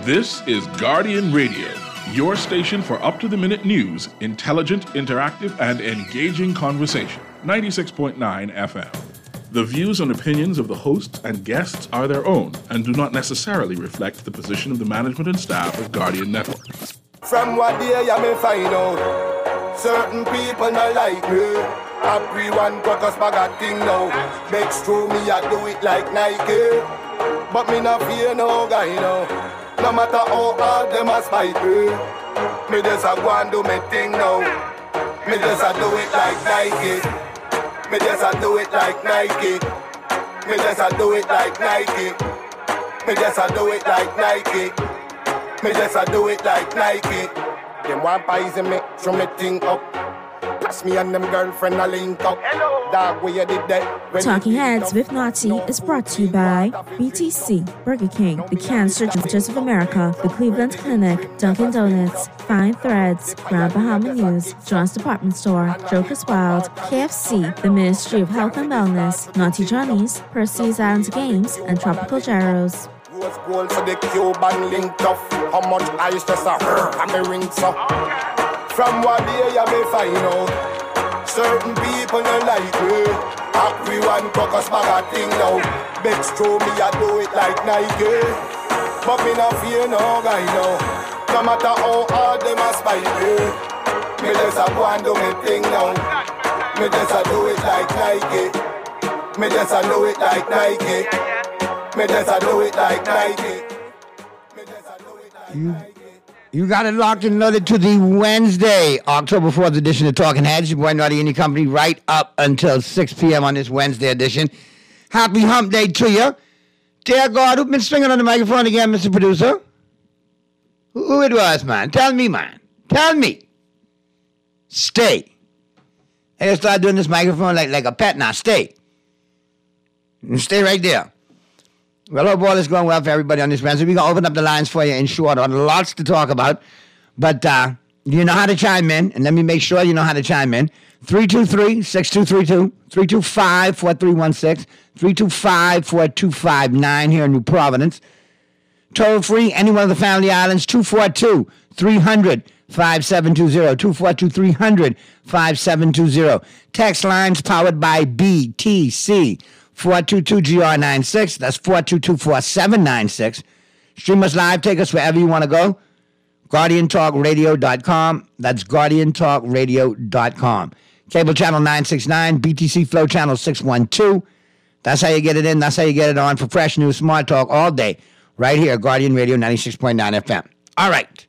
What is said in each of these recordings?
This is Guardian Radio, your station for up-to-the-minute news, intelligent, interactive, and engaging conversation. 96.9 FM. The views and opinions of the hosts and guests are their own and do not necessarily reflect the position of the management and staff of Guardian Network. From what day you may find out, certain people not like me. Everyone got us bag a thing now. Begs through me, I do it like Nike. But me not fear no guy now. No matter how hard them a spite me, me just a go and do me thing now. Me just a do it like Nike. Me just a do it like Nike. Me just a do it like Nike. Me just a do it like Nike. Me just a do it like Nike. Them want poison me, throw me thing up. Plus me and them girlfriend a link up. Dog, where you did that? Talking Heads with Naughty is brought to you by BTC, Burger King, the Cancer Centers of America, the Cleveland Clinic, Dunkin' Donuts, Fine Threads, Grand Bahama News, John's Department Store, Joker's Wild, KFC, the Ministry of Health and Wellness, Naughty Johnny's, Percy's Island Games, and Tropical Gyros. Rose gold for the Cuban link up. How much ice just a and me rings up. From what day you may find out, certain people don't like me. Everyone cock us bag a thing now. Begs through me, I do it like Nike. But me not fear no guy now. No matter how hard them a spite me, me just a go and do me thing now. Me just a do it like Nike. Me just a do it like Nike. Me just a do it like Nike. Me just a do it like Nike. You got it locked and loaded to the Wednesday, October 4th edition of Talking Heads. Your boy Naughty and your company right up until 6 p.m. on this Wednesday edition. Happy hump day to you. Dear God, who's been swinging on the microphone again, Mr. Producer? Who it was, man? Tell me, man. Tell me. Stay. I gotta start doing this microphone like a pet now. Stay. And stay right there. Well, hope all is going well for everybody on this Wednesday. We're going to open up the lines for you in short order. Lots to talk about. But you know how to chime in. And let me make sure you know how to chime in. 323-6232, 325-4316, 325-4259 here in New Providence. Toll free, any one of the Family Islands, 242-300-5720, 242-300-5720. Text lines powered by BTC. 422-GR96. That's 422-4796. Stream us live. Take us wherever you want to go. GuardianTalkRadio.com. That's GuardianTalkRadio.com. Cable channel 969. BTC Flow channel 612. That's how you get it in. That's how you get it on for fresh news, smart talk all day. Right here, Guardian Radio 96.9 FM. All right.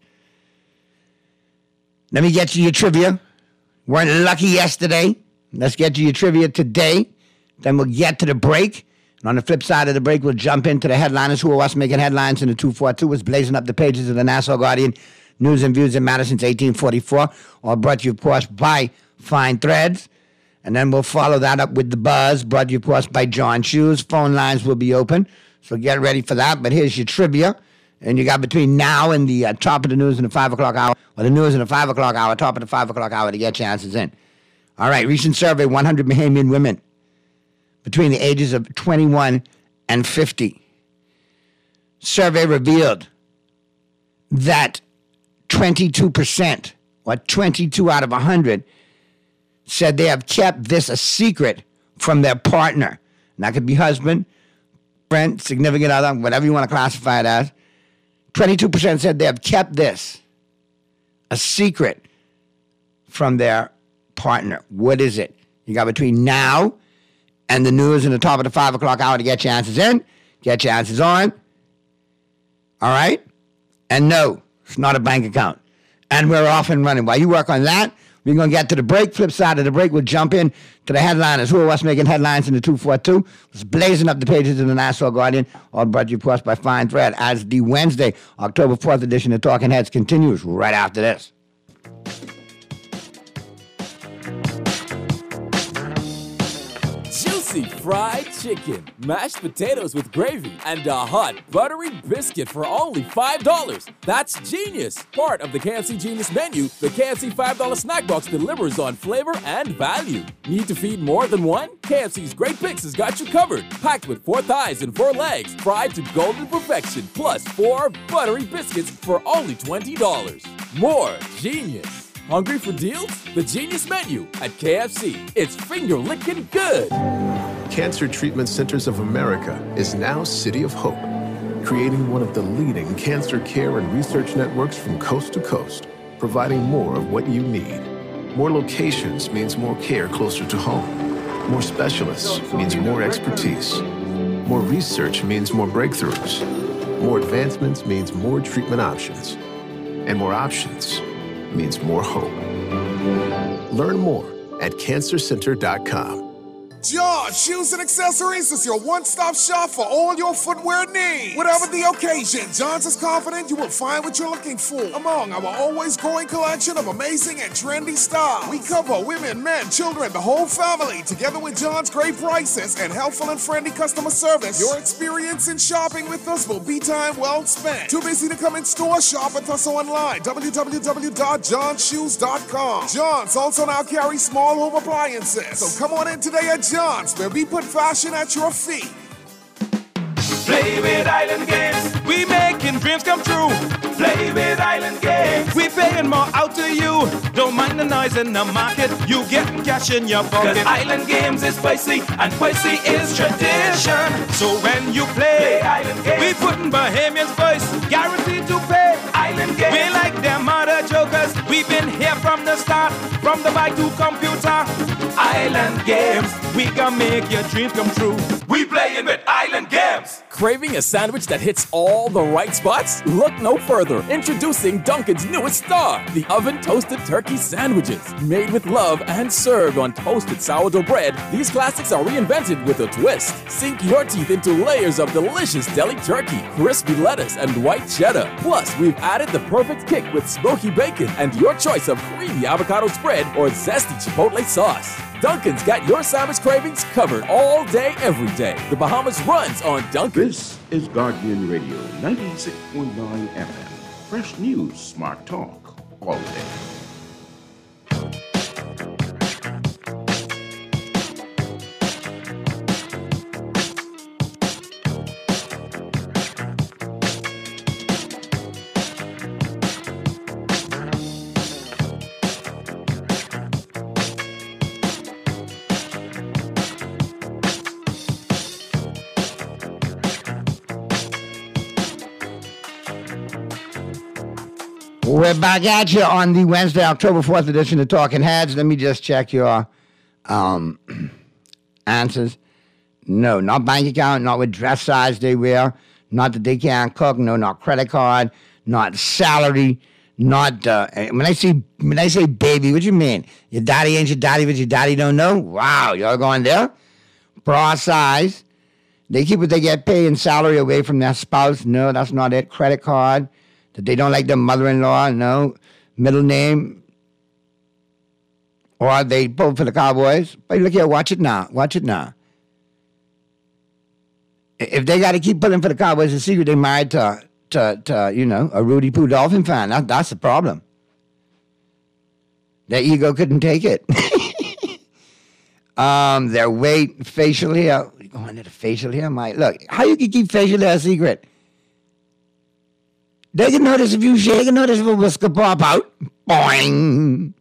Let me get you your trivia. Weren't lucky yesterday. Let's get you your trivia today. Then we'll get to the break. And on the flip side of the break, we'll jump into the headliners. Who are what's making headlines in the 242 is blazing up the pages of the Nassau Guardian. News and views in Madison since 1844. All brought to you, of course, by Fine Threads. And then we'll follow that up with The Buzz, brought to you, of course, by John Shoes. Phone lines will be open, so get ready for that. But here's your trivia. And you got between now and the top of the news and the 5 o'clock hour, or the news and the 5 o'clock hour, top of the 5 o'clock hour to get your answers in. All right, recent survey, 100 Bahamian women between the ages of 21 and 50. Survey revealed that 22%, or 22 out of 100, said they have kept this a secret from their partner. And that could be husband, friend, significant other, whatever you want to classify it as. 22% said they have kept this a secret from their partner. What is it? You got between now and the news and the top of the 5 o'clock hour to get your answers in, get your answers on. All right? And no, it's not a bank account. And we're off and running. While you work on that, we're going to get to the break. Flip side of the break, we'll jump in to the headliners. Who are what's making headlines in the 242? It's blazing up the pages of the Nassau Guardian, all brought to you, of course, by Fine Thread, as the Wednesday, October 4th edition of Talking Heads continues right after this. spicy fried chicken, mashed potatoes with gravy, and a hot buttery biscuit for only $5. That's genius! Part of the KFC Genius menu, the KFC $5 snack box delivers on flavor and value. Need to feed more than one? KFC's Great Picks has got you covered. Packed with 4 thighs and 4 legs, fried to golden perfection, plus 4 buttery biscuits for only $20. More genius! Hungry for deals? The Genius Menu at KFC. It's finger-licking good. Cancer Treatment Centers of America is now City of Hope, creating one of the leading cancer care and research networks from coast to coast, providing more of what you need. More locations means more care closer to home. More specialists means more expertise. More research means more breakthroughs. More advancements means more treatment options. And more options means more hope. Learn more at cancercenter.com. John Shoes and Accessories is your one-stop shop for all your footwear needs. Whatever the occasion, John's is confident you will find what you're looking for among our always growing collection of amazing and trendy styles. We cover women, men, children, the whole family. Together with John's great prices and helpful and friendly customer service, your experience in shopping with us will be time well spent. Too busy to come in store? Shop with us online. www.johnshoes.com. John's also now carries small home appliances. So come on in today at John's, where we put fashion at your feet. Play with Island Games. We making dreams come true. Play with Island Games. We paying more out to you. Don't mind the noise in the market. You get cash in your pocket. 'Cause Island Games is spicy and spicy is tradition. So when you play Island Games, we putting Bahamians first. Guaranteed to pay. Island Games. We like them other jokers. We've been here from the start. From the bike to computer. Island Games. We can make your dreams come true. We playing with Island Games. Craving a sandwich that hits all the right spots? Look no further. Introducing Dunkin's newest star, the oven-toasted turkey sandwiches. Made with love and served on toasted sourdough bread, these classics are reinvented with a twist. Sink your teeth into layers of delicious deli turkey, crispy lettuce, and white cheddar. Plus, we've added the perfect kick with smoky bacon and your choice of creamy avocado spread or zesty chipotle sauce. Dunkin's got your sandwich cravings covered all day, every day. The Bahamas runs on Dunkin'. This is Guardian Radio 96.9 FM. Fresh news, smart talk, all day. We're back at you on the Wednesday, October 4th edition of Talking Heads. Let me just check your answers. No, not bank account, not what dress size they wear, not that they can't cook, no, not credit card, not salary, not, when I say baby, what you mean? Your daddy ain't your daddy, but your daddy don't know? Wow, y'all going there? Bra size. They keep what they get paid in salary away from their spouse. No, that's not it. Credit card. That they don't like their mother-in-law, no. Middle name. Or they vote for the Cowboys. But look here, watch it now. Watch it now. If they got to keep pulling for the Cowboys, it's a secret they married to a Rudy Poo Dolphin fan. That's the problem. Their ego couldn't take it. Their weight, facial hair. You going into the facial hair, Mike? Look, how you can keep facial hair a secret? They can notice if you shake, they can notice if a whisker pop out. Boing.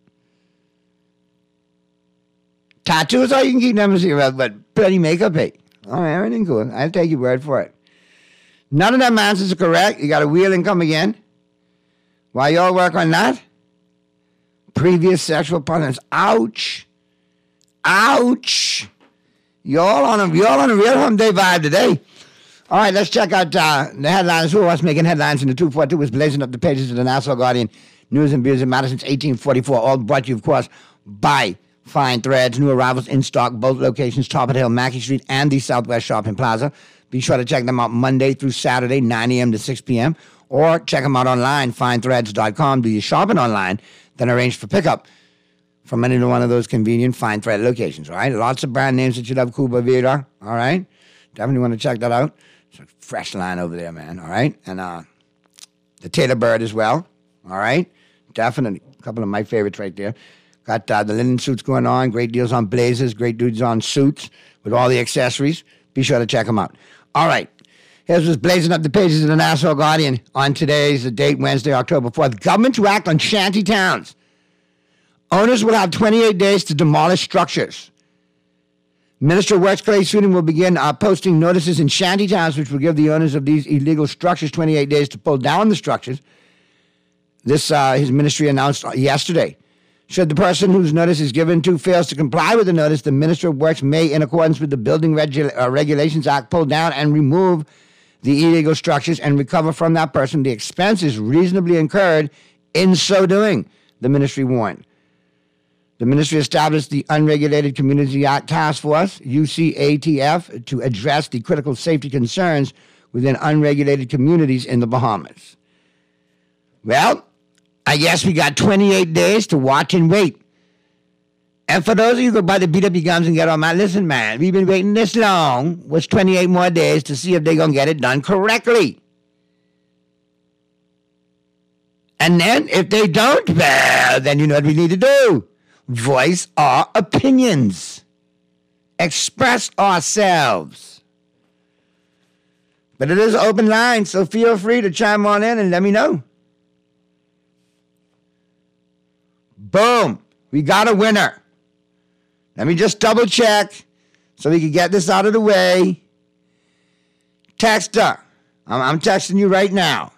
Tattoos, all you can keep them a secret, but plenty makeup, hey. All right, everything cool. I'll take your word for it. None of them answers are correct. You got to wheel and come again. While y'all work on that, previous sexual partners. Ouch. Ouch. Y'all on a real home day vibe today. All right, let's check out the headlines. Who was making headlines in the 242 was blazing up the pages of the Nassau Guardian News and Views in Madison since 1844. All brought to you, of course, by Fine Threads. New arrivals in stock, both locations, Top of the Hill, Mackey Street, and the Southwest Shopping Plaza. Be sure to check them out Monday through Saturday, 9 a.m. to 6 p.m. Or check them out online, finethreads.com. Do your shopping online, then arrange for pickup. from any one of those convenient Fine Thread locations, all right? Lots of brand names that you love, Cuba Vida, all right? Definitely want to check that out. It's a fresh line over there, man, all right? And the Taylor Bird as well, all right? Definitely. A couple of my favorites right there. Got the linen suits going on, great deals on blazers, great dudes on suits with all the accessories. Be sure to check them out. All right. Here's what's blazing up the pages of the Nassau Guardian on today's date, Wednesday, October 4th. Government to act on shanty towns. Owners will have 28 days to demolish structures. Minister of Works Clay Sweeten will begin posting notices in shanty towns, which will give the owners of these illegal structures 28 days to pull down the structures. This, his ministry announced yesterday. Should the person whose notice is given to fails to comply with the notice, the Minister of Works may, in accordance with the Building Regulations Act, pull down and remove the illegal structures and recover from that person the expenses reasonably incurred in so doing, the ministry warned. The ministry established the Unregulated Community Act Task Force, UCATF, to address the critical safety concerns within unregulated communities in the Bahamas. Well, I guess we got 28 days to watch and wait. And for those of you who go by to beat up your gums and get on my, listen, man, we've been waiting this long. What's 28 more days to see if they're going to get it done correctly? And then, if they don't, well, then you know what we need to do. Voice our opinions. Express ourselves. But it is an open line, so feel free to chime on in and let me know. Boom. We got a winner. Let me just double check so we can get this out of the way. Texter. I'm texting you right now.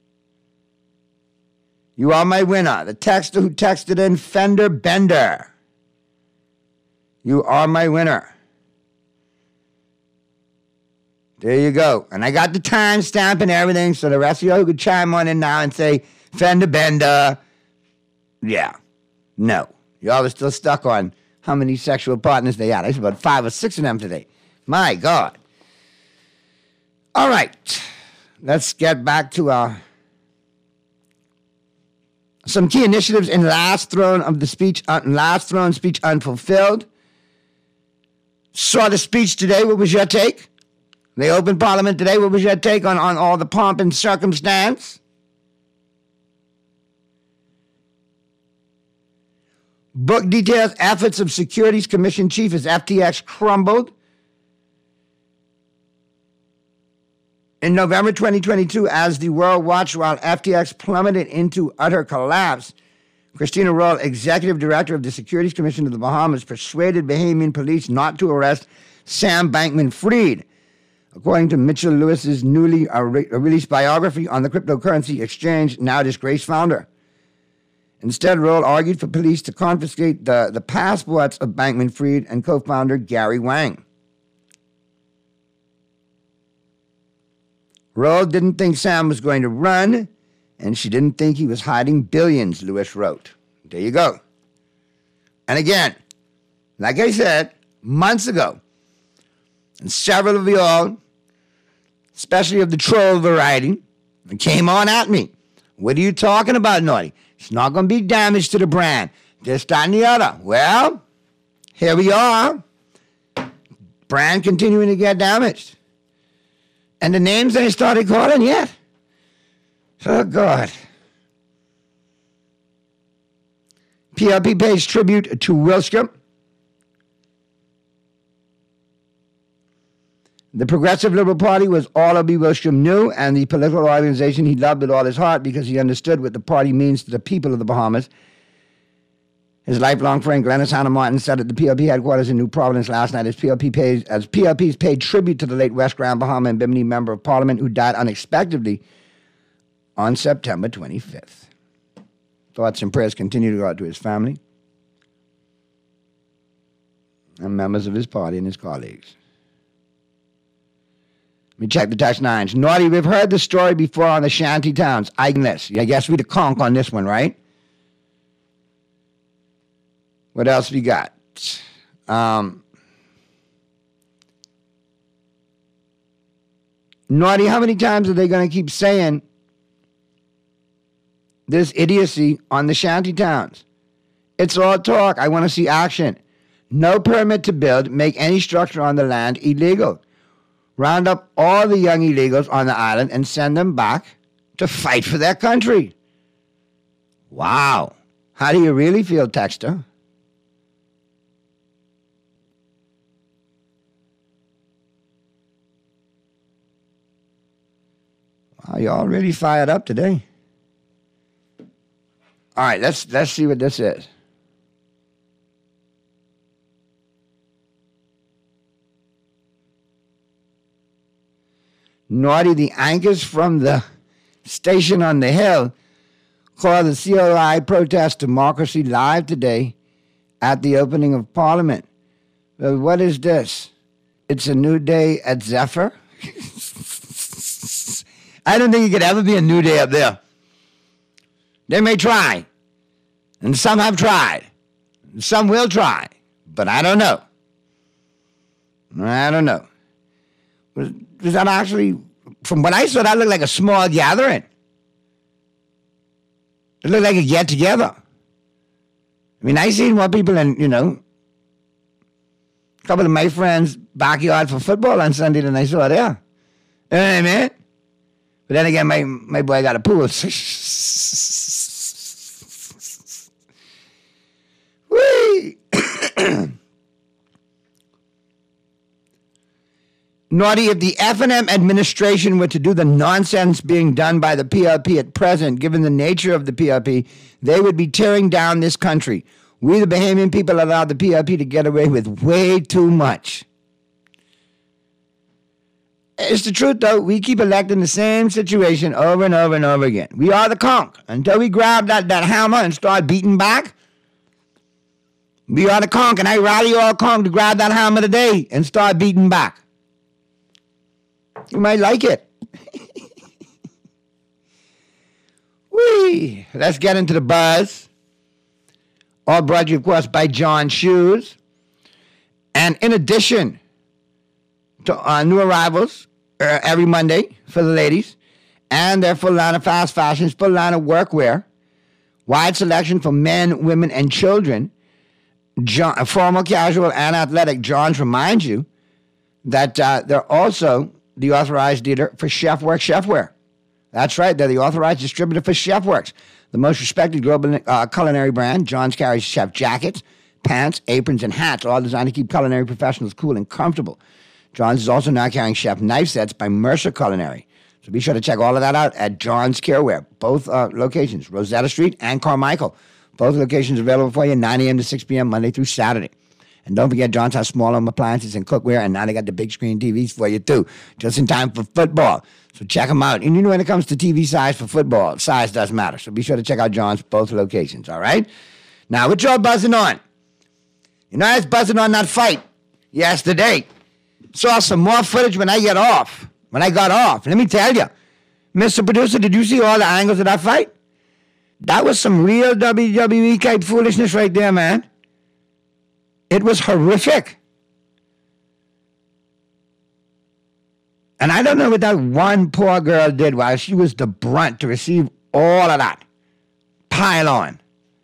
You are my winner. The texter who texted in Fender Bender. You are my winner. There you go. And I got the timestamp and everything, so the rest of you who could chime on in now and say, Fender Bender. Yeah. No. Y'all are still stuck on how many sexual partners they had. There's about 5 or 6 of them today. My God. All right. Let's get back to some key initiatives in last throne speech unfulfilled. Saw the speech today. What was your take? They opened Parliament today. What was your take on all the pomp and circumstance? Book details efforts of Securities Commission chief as FTX crumbled. In November 2022, as the world watched while FTX plummeted into utter collapse, Christina Roll, executive director of the Securities Commission of the Bahamas, persuaded Bahamian police not to arrest Sam Bankman-Fried. According to Mitchell Lewis's newly released biography on the cryptocurrency exchange, now disgraced founder. Instead, Roll argued for police to confiscate the passports of Bankman-Fried and co-founder Gary Wang. Roll didn't think Sam was going to run, and she didn't think he was hiding billions, Lewis wrote. There you go. And again, like I said, months ago, and several of y'all, especially of the troll variety, came on at me. What are you talking about, Naughty? It's not going to be damage to the brand. This, that, and the other. Well, here we are. Brand continuing to get damaged. And the names they started calling yet. Oh, God. PLP pays tribute to Wilshire. The Progressive Liberal Party was all of Wilshire knew, and the political organization he loved with all his heart because he understood what the party means to the people of the Bahamas. His lifelong friend Glennis Hannah Martin said at the PLP headquarters in New Providence last night as PLP's paid tribute to the late West Grand Bahama and Bimini Member of Parliament who died unexpectedly on September 25th. Thoughts and prayers continue to go out to his family and members of his party and his colleagues. Let me check the text lines. Naughty, we've heard the story before on the shanty towns. I guess we the conk on this one, right? What else we got? Naughty, how many times are they going to keep saying this idiocy on the shanty towns? It's all talk. I want to see action. No permit to build. Make any structure on the land illegal. Round up all the young illegals on the island and send them back to fight for their country. Wow. How do you really feel, Texter? Wow, y'all really fired up today. All right, let's see what this is. Naughty, the anchors from the station on the hill called the COI protest Democracy Live today at the opening of Parliament. Well, what is this? It's a new day at Zephyr? I don't think it could ever be a new day up there. They may try, and some have tried. Some will try, but I don't know. I don't know. Was that actually, from what I saw, that looked like a small gathering. It looked like a get-together. I mean, I seen more people in, a couple of my friends' backyard for football on Sunday than I saw there. You know what I mean? But then again, my boy got a pool. Whee! Naughty, if the F&M administration were to do the nonsense being done by the PLP at present, given the nature of the PLP, they would be tearing down this country. We, the Bahamian people, allowed the PLP to get away with way too much. It's the truth, though. We keep electing the same situation over and over and over again. We are the conch. Until we grab that hammer and start beating back, we are the conch, and I rally all conch to grab that hammer today and start beating back. You might like it. Whee! Let's get into the buzz. All brought to you, of course, by John Shoes. And in addition to new arrivals every Monday for the ladies, and their full line of fast fashions, full line of workwear, wide selection for men, women, and children, formal, casual, and athletic. Johns reminds you that they're also the authorized dealer for Chefworks Chefware. That's right, they're the authorized distributor for Chefworks, the most respected global culinary brand. Johns carries chef jackets, pants, aprons, and hats, all designed to keep culinary professionals cool and comfortable. Johns is also now carrying chef knife sets by Mercer Culinary. So be sure to check all of that out at Johns Careware, both locations, Rosetta Street and Carmichael. Both locations available for you 9 a.m. to 6 p.m. Monday through Saturday. And don't forget, Johns has small home appliances and cookware, and now they got the big screen TVs for you, too, just in time for football. So check them out. And when it comes to TV size for football, size does matter. So be sure to check out Johns, both locations, all right? Now, what y'all buzzing on? I was buzzing on that fight yesterday. Saw some more footage when I got off. Let me tell you, Mr. Producer, did you see all the angles of that fight? That was some real WWE type foolishness right there, man. It was horrific. And I don't know what that one poor girl did while she was the brunt to receive all of that pile on.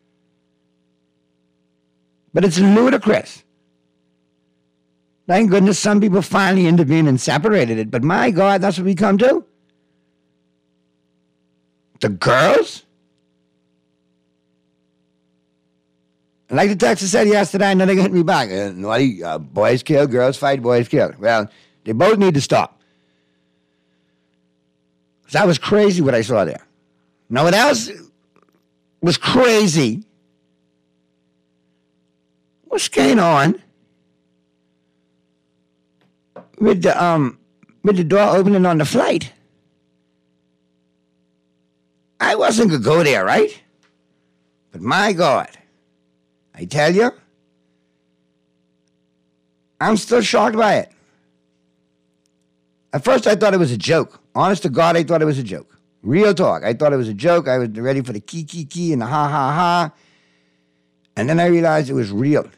But it's ludicrous. Thank goodness some people finally intervened and separated it. But my God, that's what we come to? The girls? Like the Texas said yesterday, I know they're going to hit me back. Naughty, boys kill, girls fight, boys kill. Well, they both need to stop. That was crazy what I saw there. Now, what else was crazy? What's going on with the door opening on the flight? I wasn't going to go there, right? But my God, I tell you, I'm still shocked by it. At first, I thought it was a joke. Honest to God, I thought it was a joke. Real talk. I thought it was a joke. I was ready for the key and the ha. And then I realized it was real.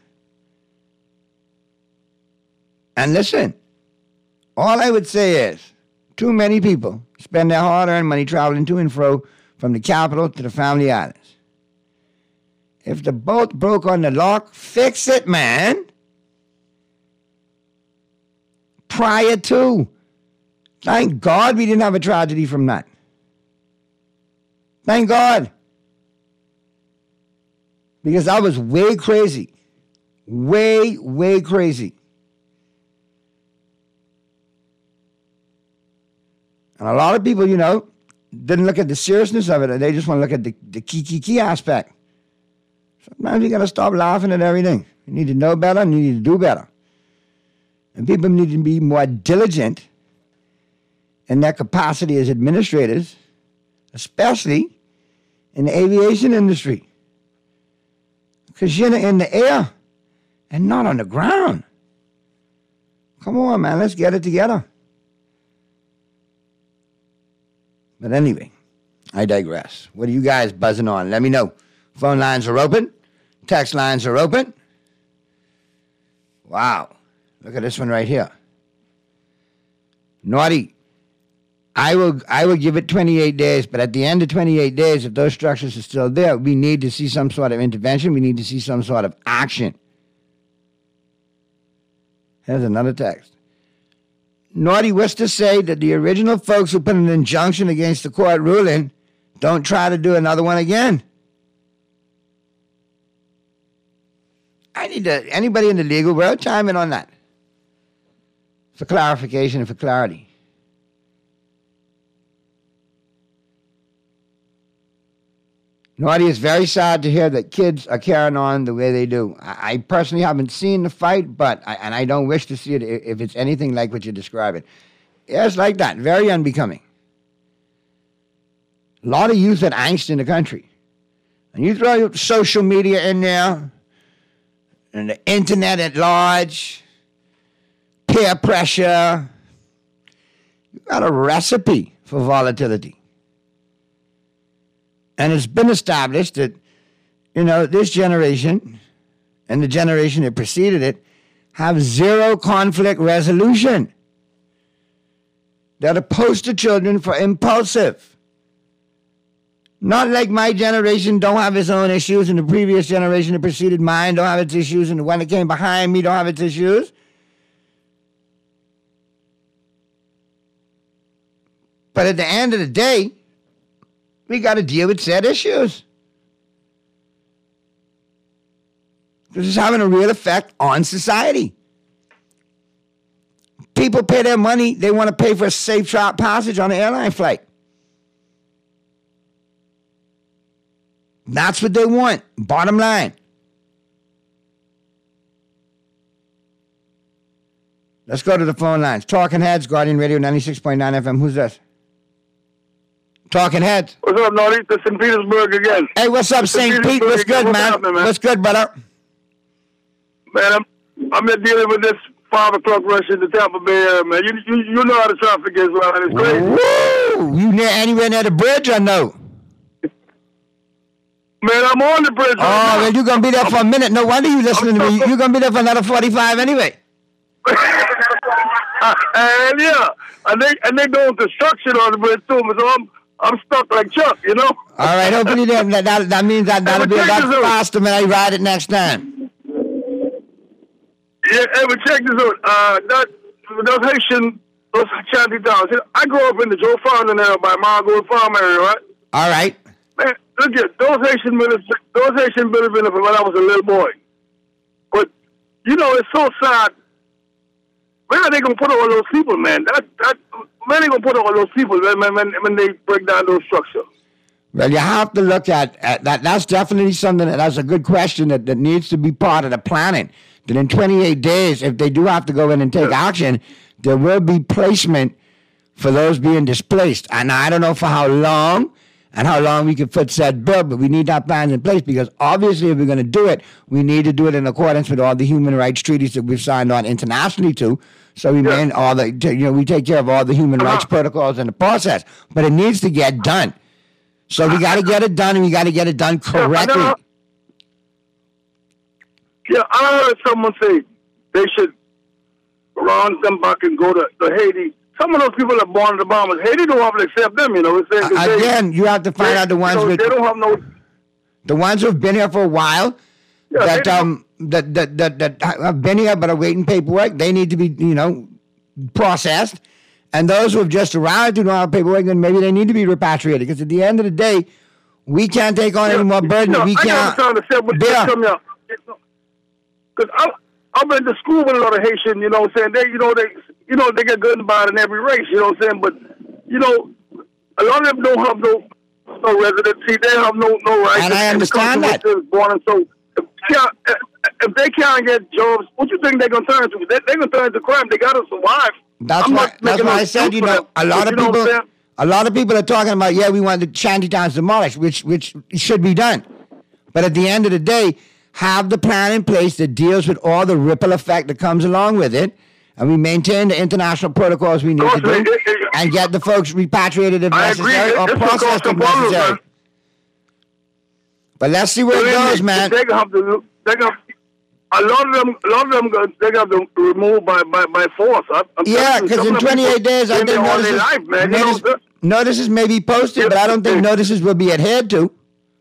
And listen, all I would say is, too many people spend their hard-earned money traveling to and fro from the capital to the Family Islands. If the bolt broke on the lock, fix it, man. Prior to. Thank God we didn't have a tragedy from that. Thank God. Because I was way crazy. Way, way crazy. And a lot of people, didn't look at the seriousness of it. They just want to look at the key aspect. Sometimes you got to stop laughing at everything. You need to know better and you need to do better. And people need to be more diligent in their capacity as administrators, especially in the aviation industry. Because you're in the air and not on the ground. Come on, man, let's get it together. But anyway, I digress. What are you guys buzzing on? Let me know. Phone lines are open. Text lines are open. Wow. Look at this one right here. Naughty. I will give it 28 days, but at the end of 28 days, if those structures are still there, we need to see some sort of intervention. We need to see some sort of action. Here's another text. Naughty was to say that the original folks who put an injunction against the court ruling don't try to do another one again. Anybody in the legal world chime in on that for clarification and for clarity. Naughty, is very sad to hear that kids are carrying on the way they do. I personally haven't seen the fight, but I don't wish to see it if it's anything like what you're describing. It's like that, very unbecoming. A lot of youth and angst in the country. And you throw social media in there, and the internet at large, peer pressure. You got a recipe for volatility. And it's been established that, this generation and the generation that preceded it have zero conflict resolution. They're the poster children for impulsive. Not like my generation don't have its own issues, and the previous generation that preceded mine don't have its issues, and the one that came behind me don't have its issues. But at the end of the day, we got to deal with said issues. This is having a real effect on society. People pay their money. They want to pay for a safe passage on an airline flight. That's what they want. Bottom line. Let's go to the phone lines. Talking Heads, Guardian Radio 96.9 FM. Who's this? Talking Heads. What's up, Naughty? This is St. Petersburg again. Hey, what's up, St. Pete? What's good, man? What's good, brother? Man, I'm dealing with this 5 o'clock rush in the Tampa Bay area, man. You know how the traffic is, man. It's crazy. Woo! You anywhere near the bridge or no? Man, I'm on the bridge. Oh, man, you're going to be there for a minute. No wonder you listening to me. You're going to be there for another 45 anyway. And yeah. And they doing construction on the bridge, too, so I'm stuck like Chuck, All right, hopefully that means that'll be a lot faster when I ride it next time. Yeah, hey, but check this out. Those Haitian, those shanty towns. I grew up in the Joe Fountain area by Margot Farm area, right? All right. Man, look at those Haitian buildings been up when I was a little boy. But, it's so sad. Where are they going to put all those people, man? Where are they going to put all those people when they break down those structures? Well, you have to look at that. That's definitely something that's a good question that needs to be part of the planning. That in 28 days, if they do have to go in and take action, there will be placement for those being displaced. And I don't know for how long and how long we can foot said bill, but we need that plan in place because obviously if we're going to do it, we need to do it in accordance with all the human rights treaties that we've signed on internationally too. So we we take care of all the human rights protocols in the process, but it needs to get done. So we got to get it done, and we got to get it done correctly. I heard someone say they should round them back and go to Haiti. Some of those people are born in the Bahamas. Haiti don't have to accept them, Again, you have to find out the ones with... They don't have no... The ones who've been here for a while, that have been here but are waiting paperwork, they need to be, processed. And those who have just arrived who don't have paperwork, then maybe they need to be repatriated. Because at the end of the day, we can't take on any more burden. We can't. Because I've been to school with a lot of Haitian, you know what I'm saying? They get good and bad in every race, you know what I'm saying? But, a lot of them don't have no residency. They have no rights. And I understand that. Born, and so if they can't get jobs, what you think they're going to turn to? They're going to turn to crime. They got to survive. That's why I said, a lot of people are talking about, we want the shanty towns demolished, which should be done. But at the end of the day, have the plan in place that deals with all the ripple effect that comes along with it, and we maintain the international protocols we need to do, and get the folks repatriated if necessary, or processed if necessary. But let's see where it goes, man. They have to. A lot of them, they got to remove by force. Because in 28 days, I think notices may be posted, but I don't think notices will be adhered to.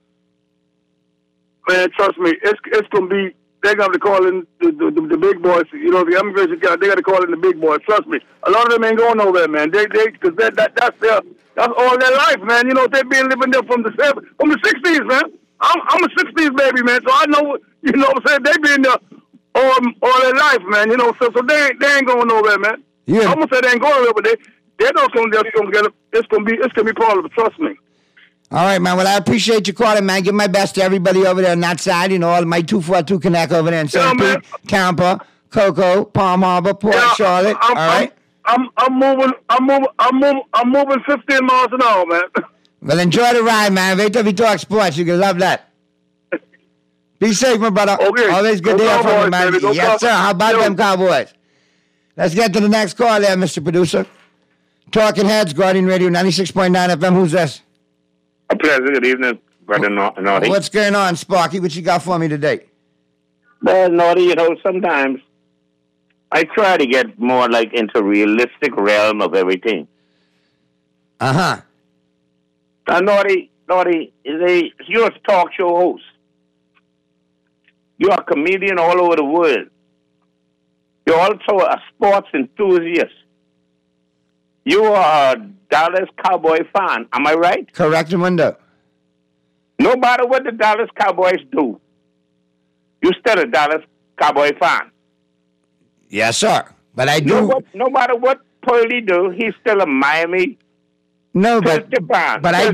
Man, trust me, it's gonna be. They got to call in the big boys. The immigration guys. They got to call in the big boys. Trust me, a lot of them ain't going nowhere, man. Because that's all their life, man. They've been living there from the 60s, man. I'm a 60s baby, man. So I know, what I'm saying. They've been there all their life, man. So they ain't going nowhere, man. Yeah. I'm gonna say they ain't going nowhere, but they're not gonna get it. It's gonna be part of it. Trust me. All right, man. Well, I appreciate you calling, man. Give my best to everybody over there on that side. All my 242 Connect over there in St. Pete, Tampa, Cocoa, Palm Harbor, Port Charlotte. All right. I'm moving 15 miles an hour, man. Well, enjoy the ride, man. Wait till we talk sports. You're gonna love that. Be safe, my brother. Okay. Always good to hear from you, man. Yes, sir. How about them Cowboys? Let's get to the next call there, Mr. Producer. Talking Heads, Guardian Radio 96.9 FM. Who's this? A pleasure. Good evening, Brother Naughty. What's going on, Sparky? What you got for me today? Well, Naughty, sometimes I try to get more into realistic realm of everything. Uh-huh. Now, Naughty, you're a talk show host. You're a comedian all over the world. You're also a sports enthusiast. You are a Dallas Cowboy fan. Am I right? Correct, Mundo. No matter what the Dallas Cowboys do, you're still a Dallas Cowboy fan. Yes, sir. But I do. No matter what Purdy do, he's still a Miami. No, but I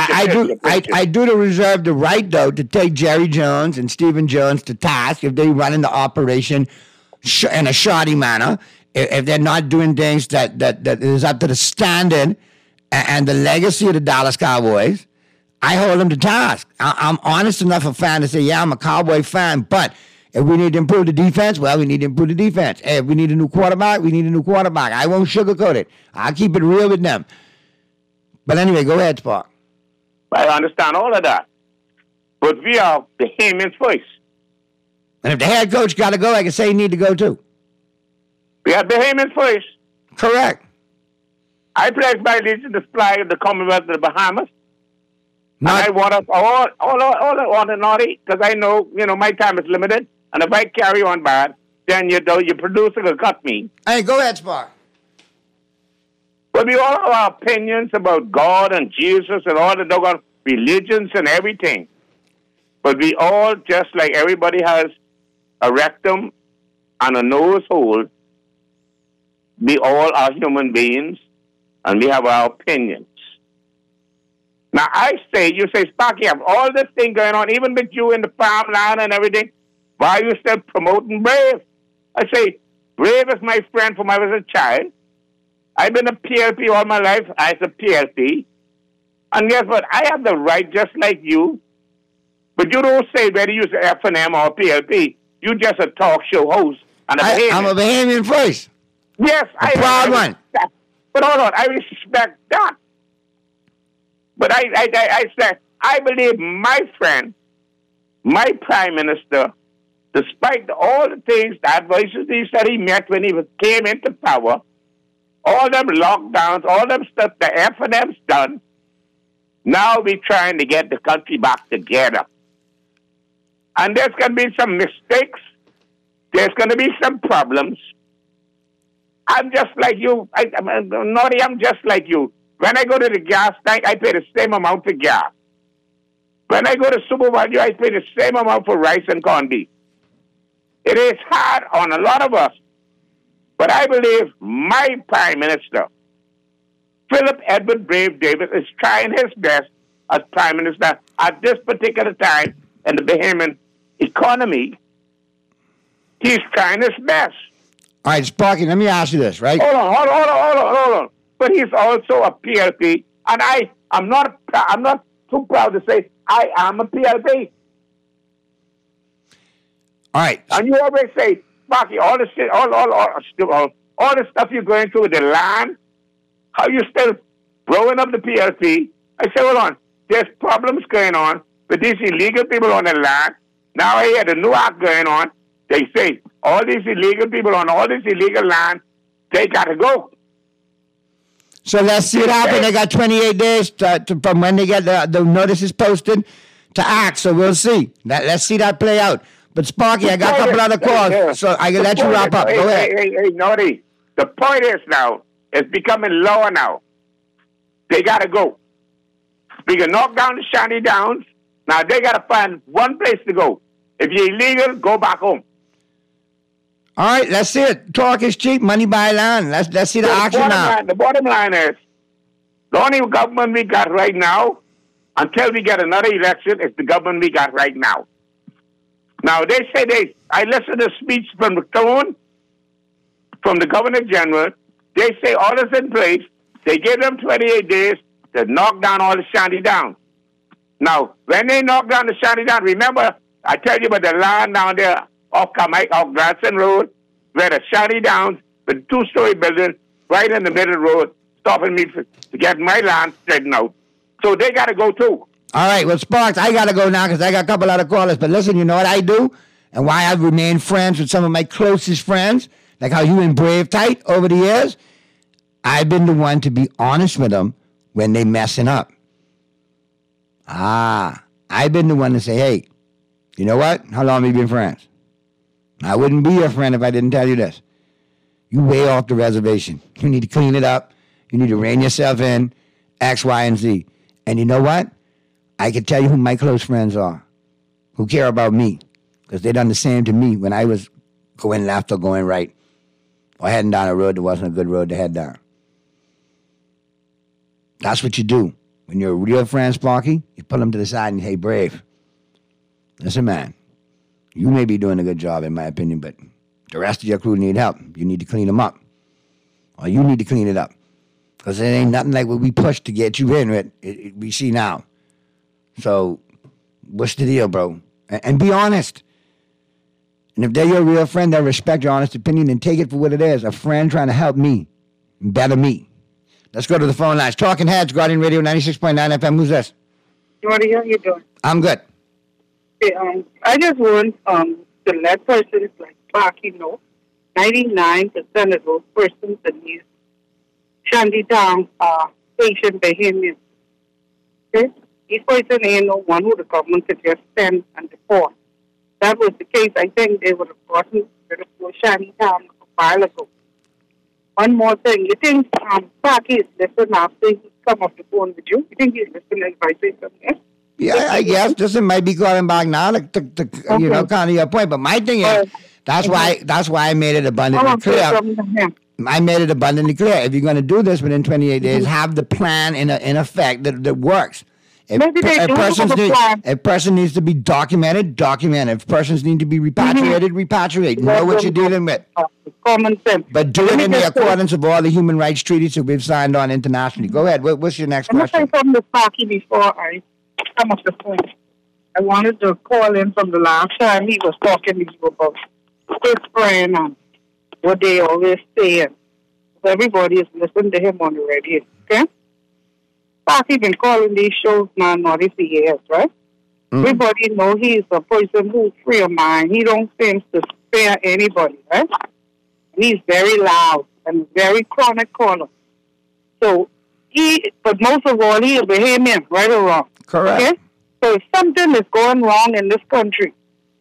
do reserve the right, though, to take Jerry Jones and Stephen Jones to task if they run in the operation in a shoddy manner, if they're not doing things that is up to the standard and the legacy of the Dallas Cowboys. I hold them to task. I'm honest enough a fan to say, I'm a Cowboy fan, but if we need to improve the defense, well, we need to improve the defense. Hey, if we need a new quarterback, we need a new quarterback. I won't sugarcoat it. I'll keep it real with them. But anyway, go ahead, Spark. I understand all of that. But we are the Heyman's voice. And if the head coach got to go, I can say he need to go too. We have the Heyman's voice. Correct. I pledge my allegiance to the flag of the Commonwealth of the Bahamas. And I want us all on the Naughty, because I know, my time is limited. And if I carry on bad, then your producer will cut me. Hey, go ahead, Spark. But we all have our opinions about God and Jesus and all the doggone religions and everything. But we all, just like everybody has a rectum and a nose hole, we all are human beings and we have our opinions. Now, you say, Sparky, you have all this thing going on, even with you in the farmland and everything. Why are you still promoting Brave? I say, Brave is my friend from when I was a child. I've been a PLP all my life as a PLP. And guess what? I have the right just like you. But you don't say whether you use F&M or PLP. You just a talk show host. And I'm a Bahamian voice. Yes. A proud one. But hold on. I respect that. But I said, I believe my friend, my prime minister, despite all the things, the adversities that he met when he came into power, all them lockdowns, all them stuff, the F&M's done. Now we're trying to get the country back together. And there's going to be some mistakes. There's going to be some problems. I'm just like you. Naughty, I'm just like you. When I go to the gas tank, I pay the same amount for gas. When I go to super value, I pay the same amount for rice and corned beef. It is hard on a lot of us. But I believe my Prime Minister, Philip Edward Brave Davis, is trying his best as Prime Minister at this particular time in the Bahamian economy. He's trying his best. All right, Sparky, let me ask you this, right? Hold on. But he's also a PLP, and I'm not too proud to say I am a PLP. All right. And you always say, Sparky, all the shit, all the stuff you're going through with the land, how you still blowing up the PLP. I say, hold on, there's problems going on with these illegal people on the land. Now I hear the new act going on. They say all these illegal people on all this illegal land, they got to go. So let's see what happens. They got 28 days from when they get the notices posted to act. So we'll see. Let's see that play out. But Sparky, I got a couple other calls, so I can let you wrap up. Go ahead. Hey, Naughty. The point is now, it's becoming lower now. They got to go. We can knock down the shanty downs. Now they got to find one place to go. If you're illegal, go back home. All right, let's see it. Talk is cheap, money buy land. Let's see the action now. The bottom line is, the only government we got right now, until we get another election, is the government we got right now. Now, they say I listened to a speech from the tone, from the Governor General. They say all is in place. They give them 28 days to knock down all the shanty down. Now, when they knock down the shanty down, remember, I tell you about the land down there off Gladson Road, where the shanty downs with a 2-story building right in the middle of the road, stopping me to get my land straightened out. So they got to go too. All right, well, Sparks, I got to go now because I got a couple other callers. But listen, you know what I do and why I've remained friends with some of my closest friends, like how you and Brave tight over the years? I've been the one to be honest with them when they messing up. I've been the one to say, hey, you know what? How long have we been friends? I wouldn't be your friend if I didn't tell you this. You way off the reservation. You need to clean it up. You need to rein yourself in, X, Y, and Z. And you know what? I can tell you who my close friends are, who care about me, because they done the same to me when I was going left or going right, or heading down a road that wasn't a good road to head down. That's what you do. When you're a real friend, Sparky, you pull them to the side and hey, Brave, listen, man, you may be doing a good job, in my opinion, but the rest of your crew need help. You need to clean them up, or you need to clean it up, because it ain't nothing like what we pushed to get you in with. We see now. So, what's the deal, bro? And be honest. And if they're your real friend, they'll respect your honest opinion and take it for what it is. A friend trying to help me better me. Let's go to the phone lines. Talking Heads, Guardian Radio 96.9 FM. Who's this? Jordy, how you doing? I'm good. Hey, I just want to let persons like Sparky know 99% of those persons in these shantytown are Haitian Bahamians. Okay? These persons ain't no one who the government could just send and deport. That was the case, I think they would have gotten rid of those shantytown a while ago. One more thing. You think Sparky is listening after he come off the phone with you? You think he's listening if I say something? Yeah, I guess. This might be calling back now to you know, kind of your point. But my thing is, that's why I made it abundantly clear. I made it abundantly clear. If you're going to do this within 28 days, have the plan in effect that works. If person needs to be documented. If persons need to be repatriated, repatriate. Know what you're dealing with. Common sense. But do it in the accordance of all the human rights treaties that we've signed on internationally. Go ahead. What's your next question? I'm from the Sparky before I come off the phone. I wanted to call in from the last time he was talking to you about his friend and what they always say. Everybody is listening to him on the radio. Okay? Sparky been calling these shows now naughty for years, right? Mm-hmm. Everybody know he's a person who's free of mind. He don't seem to spare anybody, right? And he's very loud and very chronic caller. So but most of all, he is a Bahamian, right or wrong. Correct. Okay? So if something is going wrong in this country,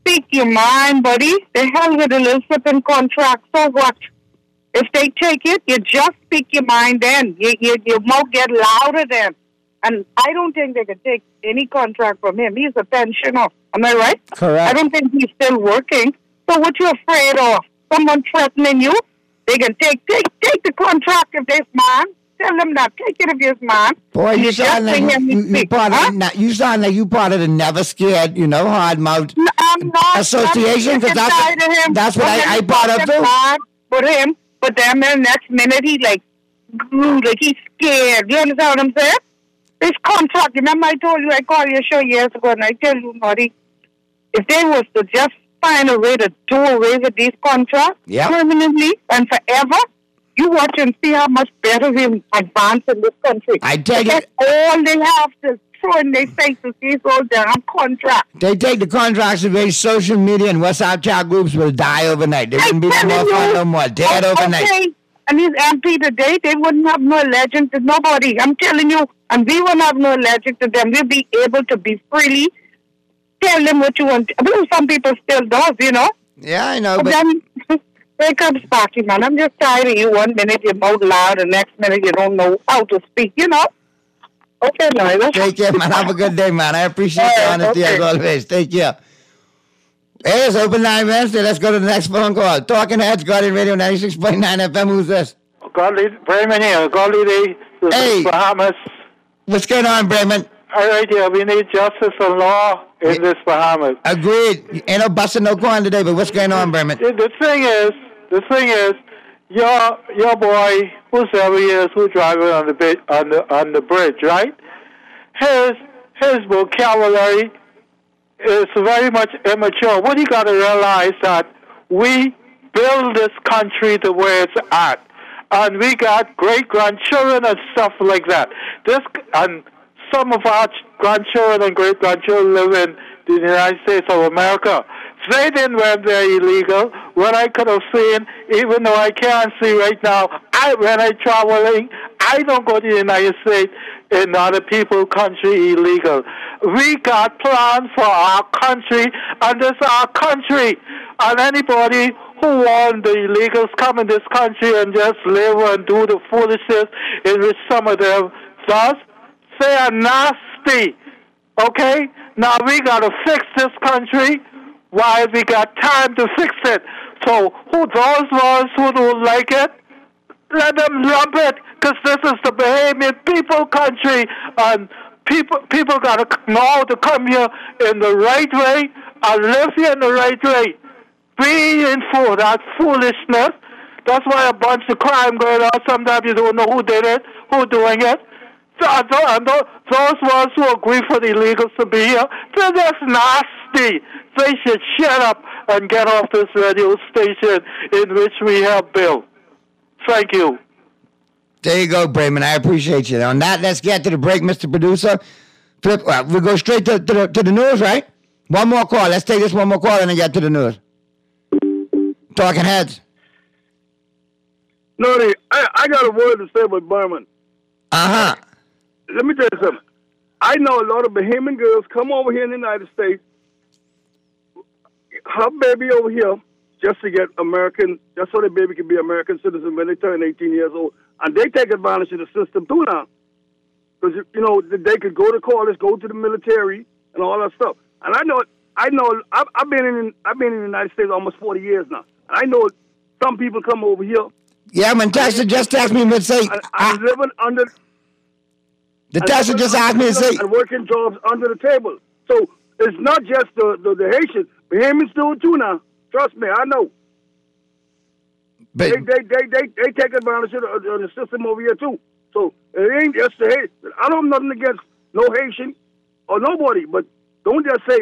speak your mind, buddy. The hell with a little flipping contract. So what? If they take it, you just speak your mind then. Your mouth get louder then. And I don't think they can take any contract from him. He's a pensioner. Am I right? Correct. I don't think he's still working. So what you afraid of? Someone threatening you? They can take the contract if they're man. Tell them that. Take it if you're man. Boy, you sound like you sound like you part of the Never Scared, hard mouth association. Because that's what I part of too. But then the next minute he like he's scared. You understand what I'm saying? This contract. Remember I told you I called your show years ago, and I tell you, Marty, if they was to just find a way to do away with these contracts permanently and forever, you watch and see how much better we advance in this country. I tell you, all they have to throw in their faces is all damn contracts. They take the contracts away. Social media and WhatsApp chat groups will die overnight. They wouldn't be more fun no more. Dead overnight. Okay. And he's MP today. They wouldn't have no legend to nobody. I'm telling you. And we won't have no legend to them. We'll be able to be freely tell them what you want. I believe some people still does, Yeah, I know. But then, here comes Sparky, man. I'm just tired of you. 1 minute you're mouth loud, the next minute you don't know how to speak, Okay, Noida. Take care, man. Have a good day, man. I appreciate your honesty as always. Take care. Hey, it's Open Line Wednesday. Let's go to the next phone call. Talking Heads, Guardian Radio 96.9 FM. Who's this? Bremen here. Godly Hey. Bahamas. What's going on, Bremen? All right, we need justice and law in this Bahamas. Agreed. Ain't no busting no corn today, but what's going on, Bremen? The thing is, your boy, whoever he is, who's driving on the bridge, right? His vocabulary is very much immature. What you got to realize that we build this country the way it's at, and we got great-grandchildren and stuff like that. And some of our grandchildren and great-grandchildren live in the United States of America. They didn't went there illegal. What I could have seen, even though I can't see right now, when I'm traveling, I don't go to the United States in other people's country illegal. We got plans for our country, and this is our country. And anybody who want the illegals come in this country and just live and do the foolishness in which some of them does, they are nasty. Okay? Now we got to fix this country while we got time to fix it. So those ones who don't like it, let them lump it, because this is the Bahamian people country, and people got to know how to come here in the right way and live here in the right way. Be in for that foolishness. That's why a bunch of crime going on. Sometimes you don't know who did it, who doing it. And those ones who agree for the illegals to be here, they're just nasty. They should shut up and get off this radio station in which we have built. Thank you. There you go, Bremen. I appreciate you. On that, let's get to the break, Mr. Producer. We'll go straight to the news, right? One more call. Let's take this one more call and then get to the news. Talking Heads. No, I got a word to say about Berman. Uh-huh. Let me tell you something. I know a lot of Bahamian girls come over here in the United States, have baby over here just to get American, just so their baby can be American citizen when they turn 18 years old. And they take advantage of the system too now. Because, they could go to college, go to the military, and all that stuff. And I know, I've been in the United States almost 40 years now. And I know some people come over here. Yeah, when Tasha just asked me to say... I'm living under... The Tasha just asked me to say... And working jobs under the table. So it's not just the Haitians. Bahamians do it too now. Trust me, I know. But they take advantage of the system over here too. So it ain't just the Haitian. I don't have nothing against no Haitian or nobody, but don't just say,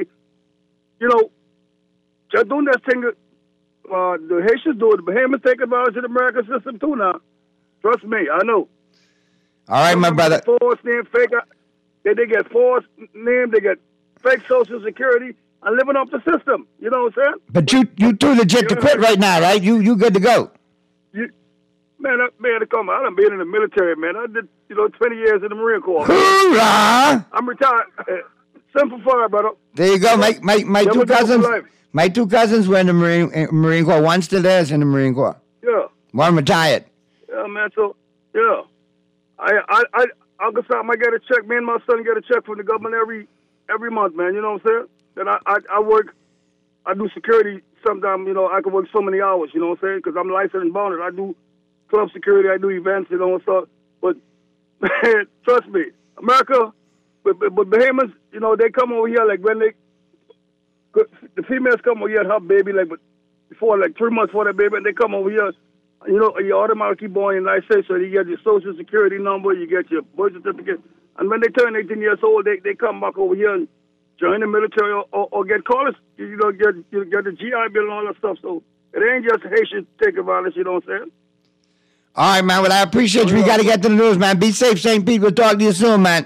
just don't just think the Haitians do it. The Bahamians take advantage of the American system too now. Trust me, I know. All right, my brother. False name, fake. They get false name. They get fake Social Security and living off the system. You know what I'm saying? But you too legit to quit right now, right? You good to go? Man, come on. I've been in the military, man. I did 20 years in the Marine Corps. Hoorah! I'm retired. Simple fire, brother. There you go. My two cousins. My two cousins were in the Marine Corps. One still is in the Marine Corps. Yeah. One retired. Yeah, man. So, yeah. August, I might get a check. Me and my son get a check from the government every month, man. You know what I'm saying? Then I work. I do security. Sometimes, I can work so many hours. You know what I'm saying? Because I'm licensed and bonded. I do club security. I do events. You know what I'm saying? But man, trust me, America. But Bahamians, they come over here like when the females come over here and have baby like before 3 months for that baby, and they come over here. You automatically born in the United States, so you get your social security number, you get your birth certificate, and when they turn 18 years old, they come back over here and join the military or get college. Get the GI Bill and all that stuff. So it ain't just Haitian taking violence. You know what I'm saying? All right, man. Well, I appreciate you. We got to get to the news, man. Be safe, St. Pete. We'll talk to you soon, man.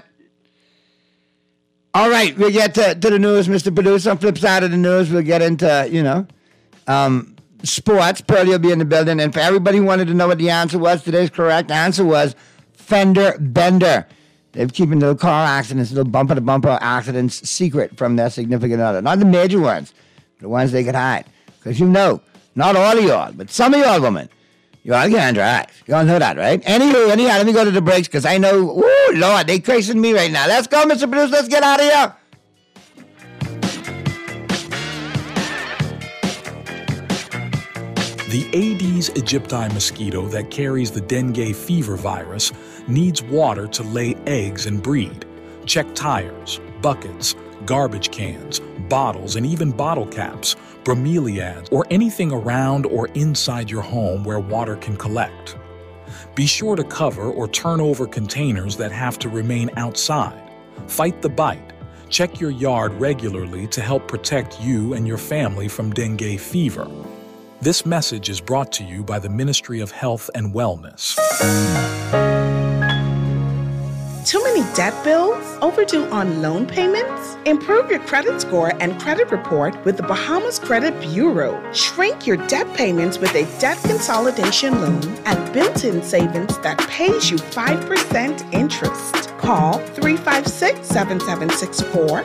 All right, we'll get to the news, Mr. Producer. On the flip side of the news, we'll get into, sports. Pearlie will be in the building. And for everybody who wanted to know what the answer was, today's correct answer was fender bender. They're keeping little car accidents, little bumper-to-bumper accidents secret from their significant other. Not the major ones, the ones they could hide. Because not all of y'all, but some of y'all women, y'all can't drive. Y'all know that, right? Anyhow, let me go to the breaks because I know, Lord, they cursing me right now. Let's go, Mr. Producer. Let's get out of here. The Aedes aegypti mosquito that carries the dengue fever virus needs water to lay eggs and breed. Check tires, buckets, garbage cans, bottles, and even bottle caps, bromeliads, or anything around or inside your home where water can collect. Be sure to cover or turn over containers that have to remain outside. Fight the bite. Check your yard regularly to help protect you and your family from dengue fever. This message is brought to you by the Ministry of Health and Wellness. Too many debt bills? Overdue on loan payments? Improve your credit score and credit report with the Bahamas Credit Bureau. Shrink your debt payments with a debt consolidation loan and built-in savings that pays you 5% interest. Call 356-7764.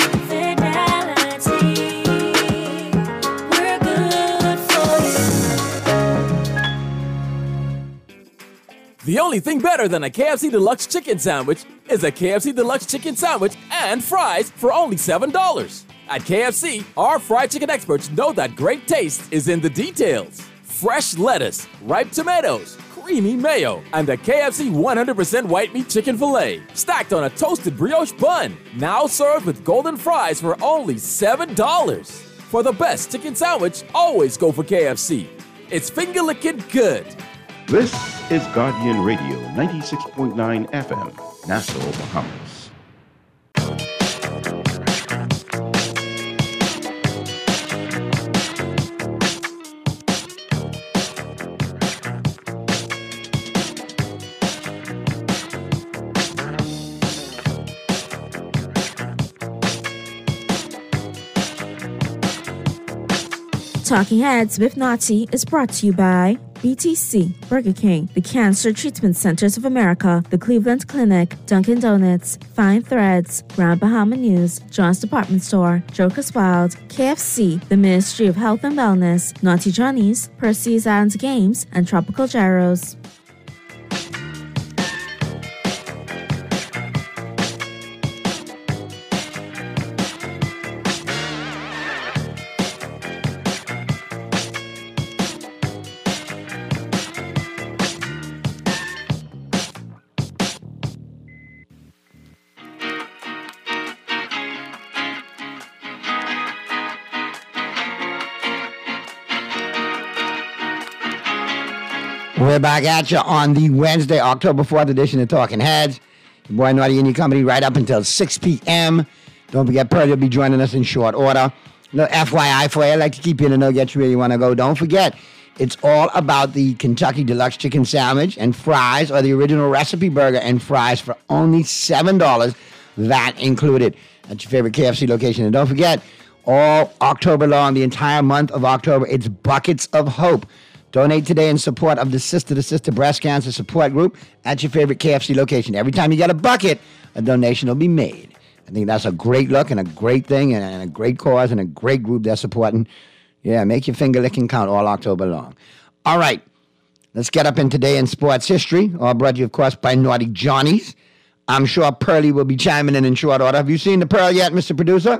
The only thing better than a KFC Deluxe Chicken Sandwich is a KFC Deluxe Chicken Sandwich and fries for only $7. At KFC, our fried chicken experts know that great taste is in the details. Fresh lettuce, ripe tomatoes, creamy mayo, and a KFC 100% white meat chicken filet, stacked on a toasted brioche bun, now served with golden fries for only $7. For the best chicken sandwich, always go for KFC. It's finger-licking good. This is Guardian Radio, 96.9 FM, Nassau, Bahamas. Talking Heads with Naughty is brought to you by BTC, Burger King, the Cancer Treatment Centers of America, the Cleveland Clinic, Dunkin' Donuts, Fine Threads, Grand Bahama News, John's Department Store, Joker's Wild, KFC, the Ministry of Health and Wellness, Naughty Johnny's, Percy's Islands Games, and Tropical Gyros. We're back at you on the Wednesday, October 4th edition of Talking Heads. Your boy Naughty and your company right up until 6 p.m. Don't forget, Pearl will be joining us in short order. Little FYI for you. I like to keep you in the know, get you where you want to go. Don't forget, it's all about the Kentucky Deluxe Chicken Sandwich and fries, or the original recipe burger and fries for only $7, that included, at your favorite KFC location. And don't forget, all October long, the entire month of October, it's Buckets of Hope. Donate today in support of the Sister to Sister Breast Cancer Support Group at your favorite KFC location. Every time you get a bucket, a donation will be made I think that's a great look and a great thing and a great cause and a great group they're supporting. Yeah, make your finger licking count all October long. All right, let's get up in today in sports history, all brought to you, of course, by Naughty Johnny's. I'm sure Pearlie will be chiming in short order. Have you seen the Pearl yet, Mr. Producer?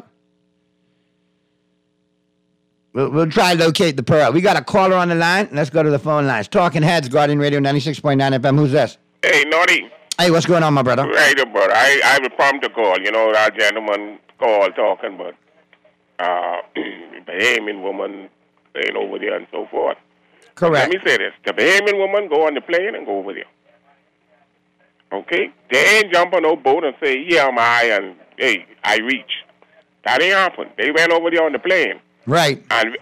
We'll try to locate the Pearl. We got a caller on the line. Let's go to the phone lines. Talking Heads, Guardian Radio 96.9 FM. Who's this? Hey, Naughty. Hey, what's going on, my brother? Right, brother. I have a problem to call. You know, that gentleman called talking about Bahamian woman playing over there and so forth. Correct. Let me say this. The Bahamian woman go on the plane and go over there. Okay? They ain't jump on no boat and say, here am I, and hey, I reach. That ain't happen. They went over there on the plane. Right. And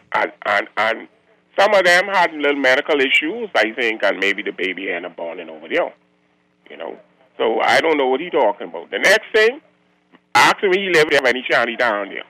some of them had little medical issues, I think, and maybe the baby ended up born over there. You know? So I don't know what he's talking about. The next thing, ask him he live there when he shanty down there.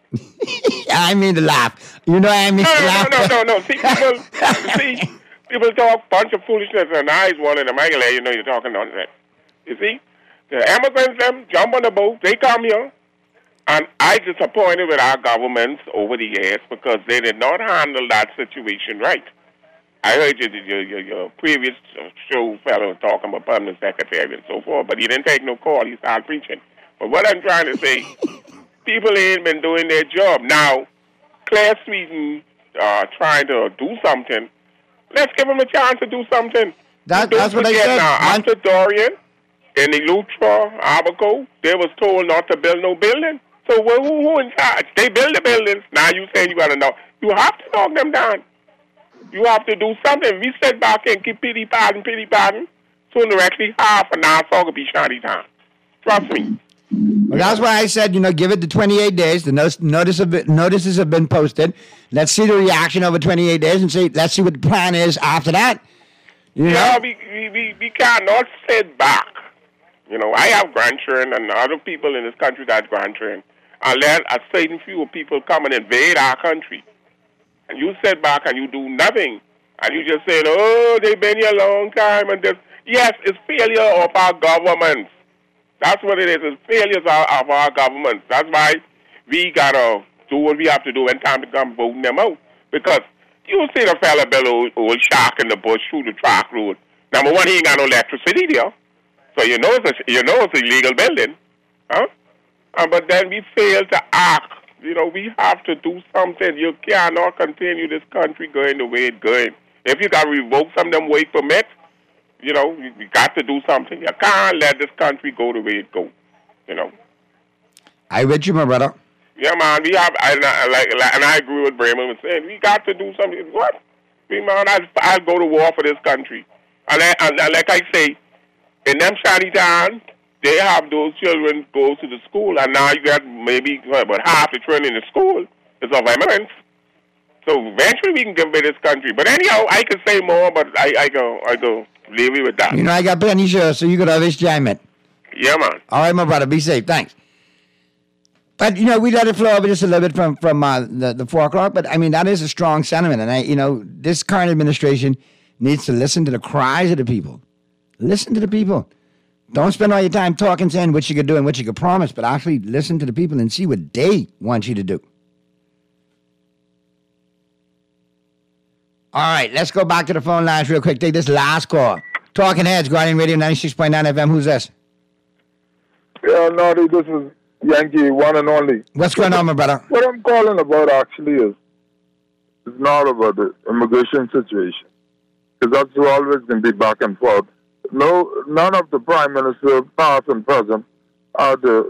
I mean to laugh. You know I mean to laugh. No. See, people talk bunch of foolishness, and I is one of them. I can let you know you're talking nonsense. You see? The immigrants, them, jump on the boat, they come here, and I disappointed with our governments over the years because they did not handle that situation right. I heard your previous show fellow talking about permanent secretary and so forth, but he didn't take no call. He started preaching. But what I'm trying to say, people ain't been doing their job. Now, Claire Sweden trying to do something. Let's give them a chance to do something. That's what I said. Now, after Dorian, in the Lutra, Abaco, they was told not to build no building. So who in charge? They build the buildings. Now you saying you got to know. You have to knock them down. You have to do something. We sit back and keep pity-patting. Sooner or actually half an hour will be shanty time. Trust me. Well, that's why I said, give it to 28 days. The notices have been posted. Let's see the reaction over 28 days and let's see what the plan is after that. We cannot sit back. I have grandchildren and other people in this country that have grandchildren. And let a certain few people come and invade our country. And you sit back and you do nothing. And you just say, oh, they've been here a long time. And this. Yes, it's failure of our governments. That's what it is. It's failures of our governments. That's why we got to do what we have to do when time to come voting them out. Because you see the fella build old shack in the bush through the track road. Number one, he ain't got no electricity there. So you know it's illegal building. Huh? But then we fail to act. We have to do something. You cannot continue this country going the way it's going. If you got to revoke some of them work permits, you got to do something. You can't let this country go the way it goes. I with you, my brother. Yeah, man. We have, and I agree with Bremen was saying, we got to do something. What? Man, I'll go to war for this country. And like I say, in them shanty town, they have those children go to the school, and now you got maybe about half the children in the school is of immigrants. So eventually we can give away this country. But anyhow, I could say more, but I go leave you with that. I got plenty sure, so you could always chime in. Yeah, man. All right, my brother. Be safe. Thanks. But, we let it flow over just a little bit from the 4 o'clock. But, that is a strong sentiment. And, this current administration needs to listen to the cries of the people. Listen to the people. Don't spend all your time talking, saying what you could do and what you could promise, but actually listen to the people and see what they want you to do. All right, let's go back to the phone lines real quick. Take this last call. Talking Heads, Guardian Radio 96.9 FM. Who's this? Yeah, Naughty, this is Yankee, one and only. What's going on, my brother? What I'm calling about actually is not about the immigration situation. Because that's always going to be back and forth. None of the prime minister, past and present, are the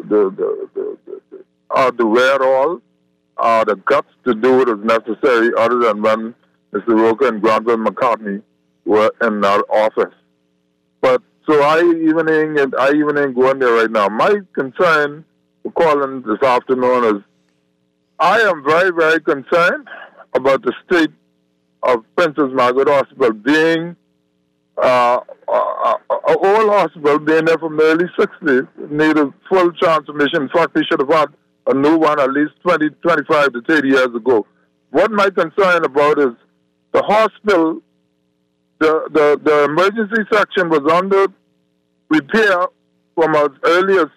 wherewithal, are the guts to do what is necessary, other than when Mr. Roker and Granville McCartney were in our office. But so I even ain't going there right now. My concern for calling this afternoon is I am very, very concerned about the state of Princess Margaret Hospital being an old hospital, being there from the early 60s, needed full transformation. In fact, we should have had a new one at least 20, 25 to 30 years ago. What my concern about is the hospital, the emergency section was under repair from as early as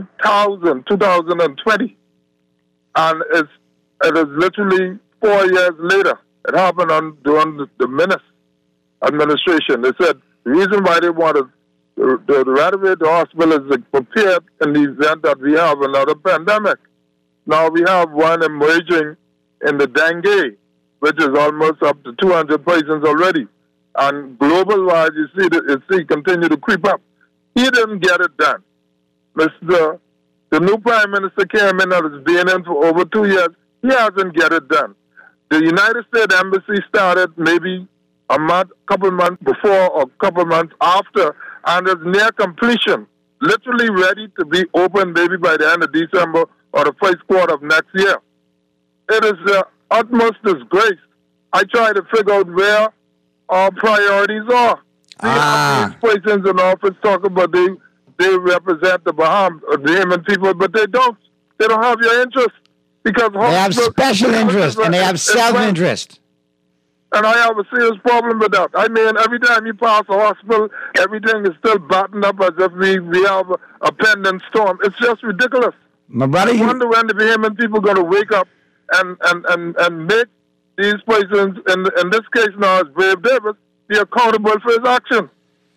2020. And it is literally 4 years later. It happened during the Minnis administration. They said the reason why they wanted to renovate the hospital is to prepare in the event that we have another pandemic. Now we have one emerging in the dengue, which is almost up to 200 patients already. And global-wise, you see continue to creep up. He didn't get it done. The new prime minister came in and has been in for over 2 years. He hasn't get it done. The United States Embassy started maybe couple months before or couple months after, and is near completion, literally ready to be open maybe by the end of December or the first quarter of next year. It is the utmost disgrace. I try to figure out where our priorities are. These persons in office talk about they represent the Bahamian people, but they don't. They don't have your interest because they have special interest and they have self-interest. And I have a serious problem with that. I mean, every time you pass a hospital, everything is still buttoned up as if we have a pending storm. It's just ridiculous. My brother, I wonder when the Bahamian people are going to wake up and make these persons, in this case now, as Brave Davis, be accountable for his action.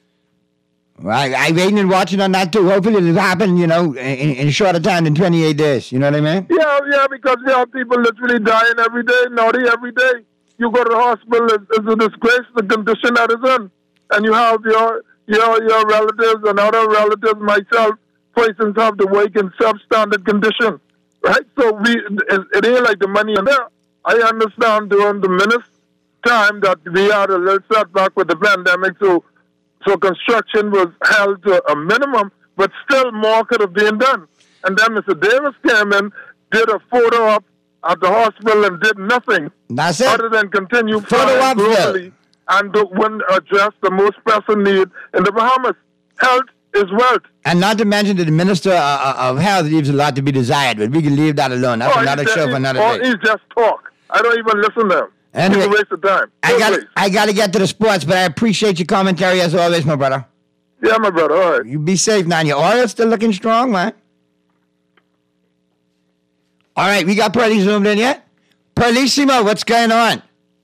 Right, I'm waiting and watching on that too. Hopefully it'll happen, in a shorter time than 28 days. You know what I mean? Yeah, because we have people literally dying every day, naughty every day. You go to the hospital, it's a disgrace, the condition that is in. And you have your relatives and other relatives, myself, persons have to work in substandard condition. Right? So it ain't like the money in there. I understand during the Minnis time that we had a little setback with the pandemic, so construction was held to a minimum, but still more could have been done. And then Mr. Davis came in, did a photo up at the hospital and did nothing. That's it. Other than continue flying globally and wouldn't address the most pressing need in the Bahamas. Health is wealth. And not to mention that the Minister of Health leaves a lot to be desired, but we can leave that alone. That's another show for another day. He just talk. I don't even listen to him. Anyway, it's a waste of time. I got to get to the sports, but I appreciate your commentary as always, my brother. Yeah, my brother. All right. You be safe now. Your oil's still looking strong, man. All right, we got Pearly zoomed in yet? Pearlissimo, what's going on?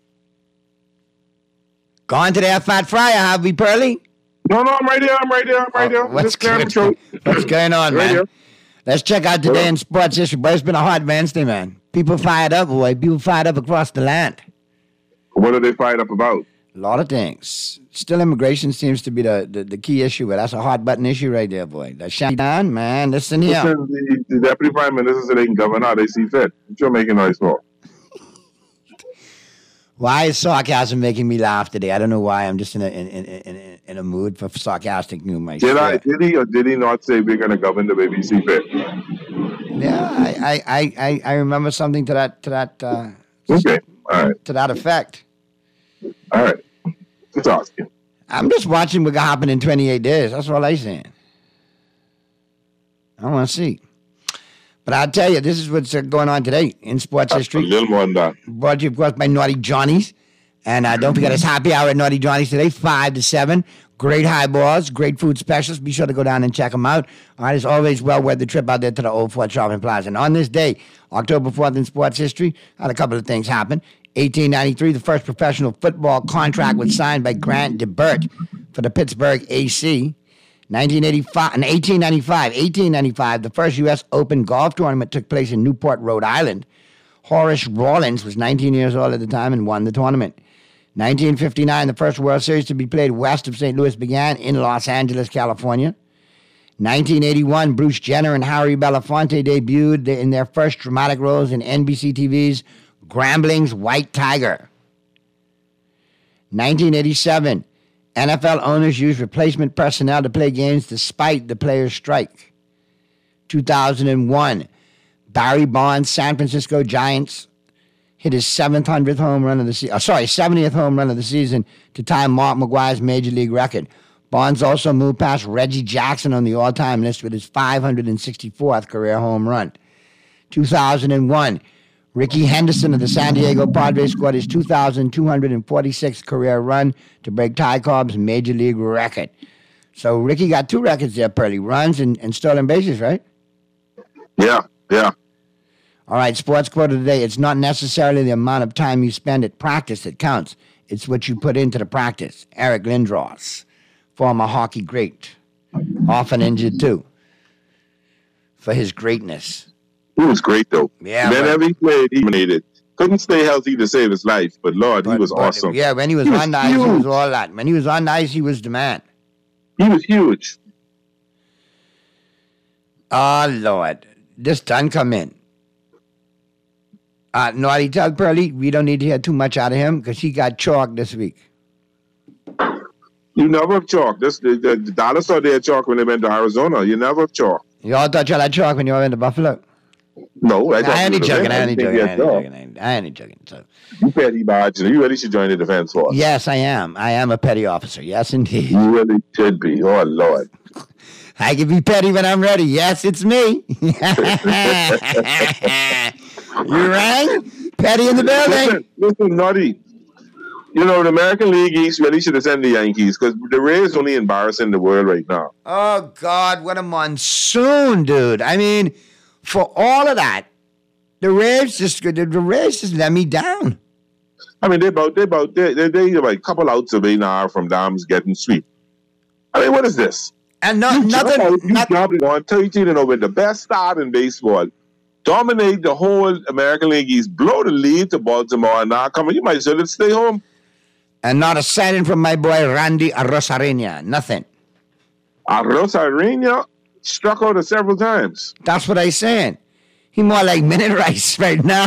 Gone to the Fat Fryer, have we, Pearly? No, I'm right here. What's going on, man? Here. Let's check out today in sports history, but it's been a hot Wednesday, man. People fired up, boy. People fired up across the land. What are they fired up about? A lot of things. Still, immigration seems to be the key issue, but that's a hot button issue right there, boy. That shut down, man. Listen here. The deputy prime minister said they can govern how they see fit. What you're making noise for? Why is sarcasm making me laugh today? I don't know why. I'm just in a mood for sarcastic humor. Did he not say we're going to govern the way we see fit? Yeah, I remember something to that. Okay, all right. To that effect. All right. Just asking. I'm just watching what happened in 28 days. That's all I'm saying. I want to see. But I'll tell you, this is what's going on today in sports history. A little more than that. Brought to you, of course, by Naughty Johnny's. And don't forget, it's happy hour at Naughty Johnny's today, 5 to 7. Great highballs, great food specials. Be sure to go down and check them out. All right, it's always well worth the trip out there to the Old Fort Shopping Plaza. And on this day, October 4th in sports history, had a couple of things happen. 1893, the first professional football contract was signed by Grant DeBert for the Pittsburgh AC. 1895, the first U.S. Open golf tournament took place in Newport, Rhode Island. Horace Rawlins was 19 years old at the time and won the tournament. 1959, the first World Series to be played west of St. Louis began in Los Angeles, California. 1981, Bruce Jenner and Harry Belafonte debuted in their first dramatic roles in NBC TV's Grambling's White Tiger. 1987, NFL owners used replacement personnel to play games despite the players' strike. 2001, Barry Bonds' San Francisco Giants hit his 70th home run of the season to tie Mark McGwire's Major League record. Bonds also moved past Reggie Jackson on the all-time list with his 564th career home run. 2001, Ricky Henderson of the San Diego Padres scored his 2,246th career run to break Ty Cobb's Major League record. So Ricky got 2 records there, Pearly. Runs and stolen bases, right? Yeah. All right, sports quote of the day. It's not necessarily the amount of time you spend at practice that counts. It's what you put into the practice. Eric Lindros, former hockey great, often injured too, for his greatness. He was great, though. Yeah. Whenever he played, he made it. Couldn't stay healthy to save his life, but Lord, he was awesome. Yeah, when he was on the ice, he was all that. When he was on the ice, he was the man. He was huge. Oh, Lord. This done come in. Naughty, tell Pearly we don't need to hear too much out of him because he got chalked this week. You never have chalk. The Dallas thought they had chalk when they went to Arizona. You never have chalk. You all thought y'all had chalk when you were in the Buffalo? No, I ain't joking. I ain't joking. So you petty margin. You really should join the defense force. Yes, I am. I am a petty officer. Yes, indeed. You really should be. Oh, Lord. I can be petty when I'm ready. Yes, it's me. You rang? Petty in the building. Listen, Naughty. You know, the American League East really should have sent the Yankees because the Rays only embarrassing the world right now. Oh, God, what a monsoon, dude. I mean, for all of that, the Rays just let me down. I mean, they're about a couple outs away now from Dams getting sweet. I mean, what is this? And nothing. You jumped on 13 and over the best start in baseball. Dominate the whole American League East. Blow the lead to Baltimore. And now, come on, you might as well stay home. And not a sign from my boy Randy Arozarena. Nothing. Arozarena struck out several times. That's what I'm saying. He more like Minute Rice right now.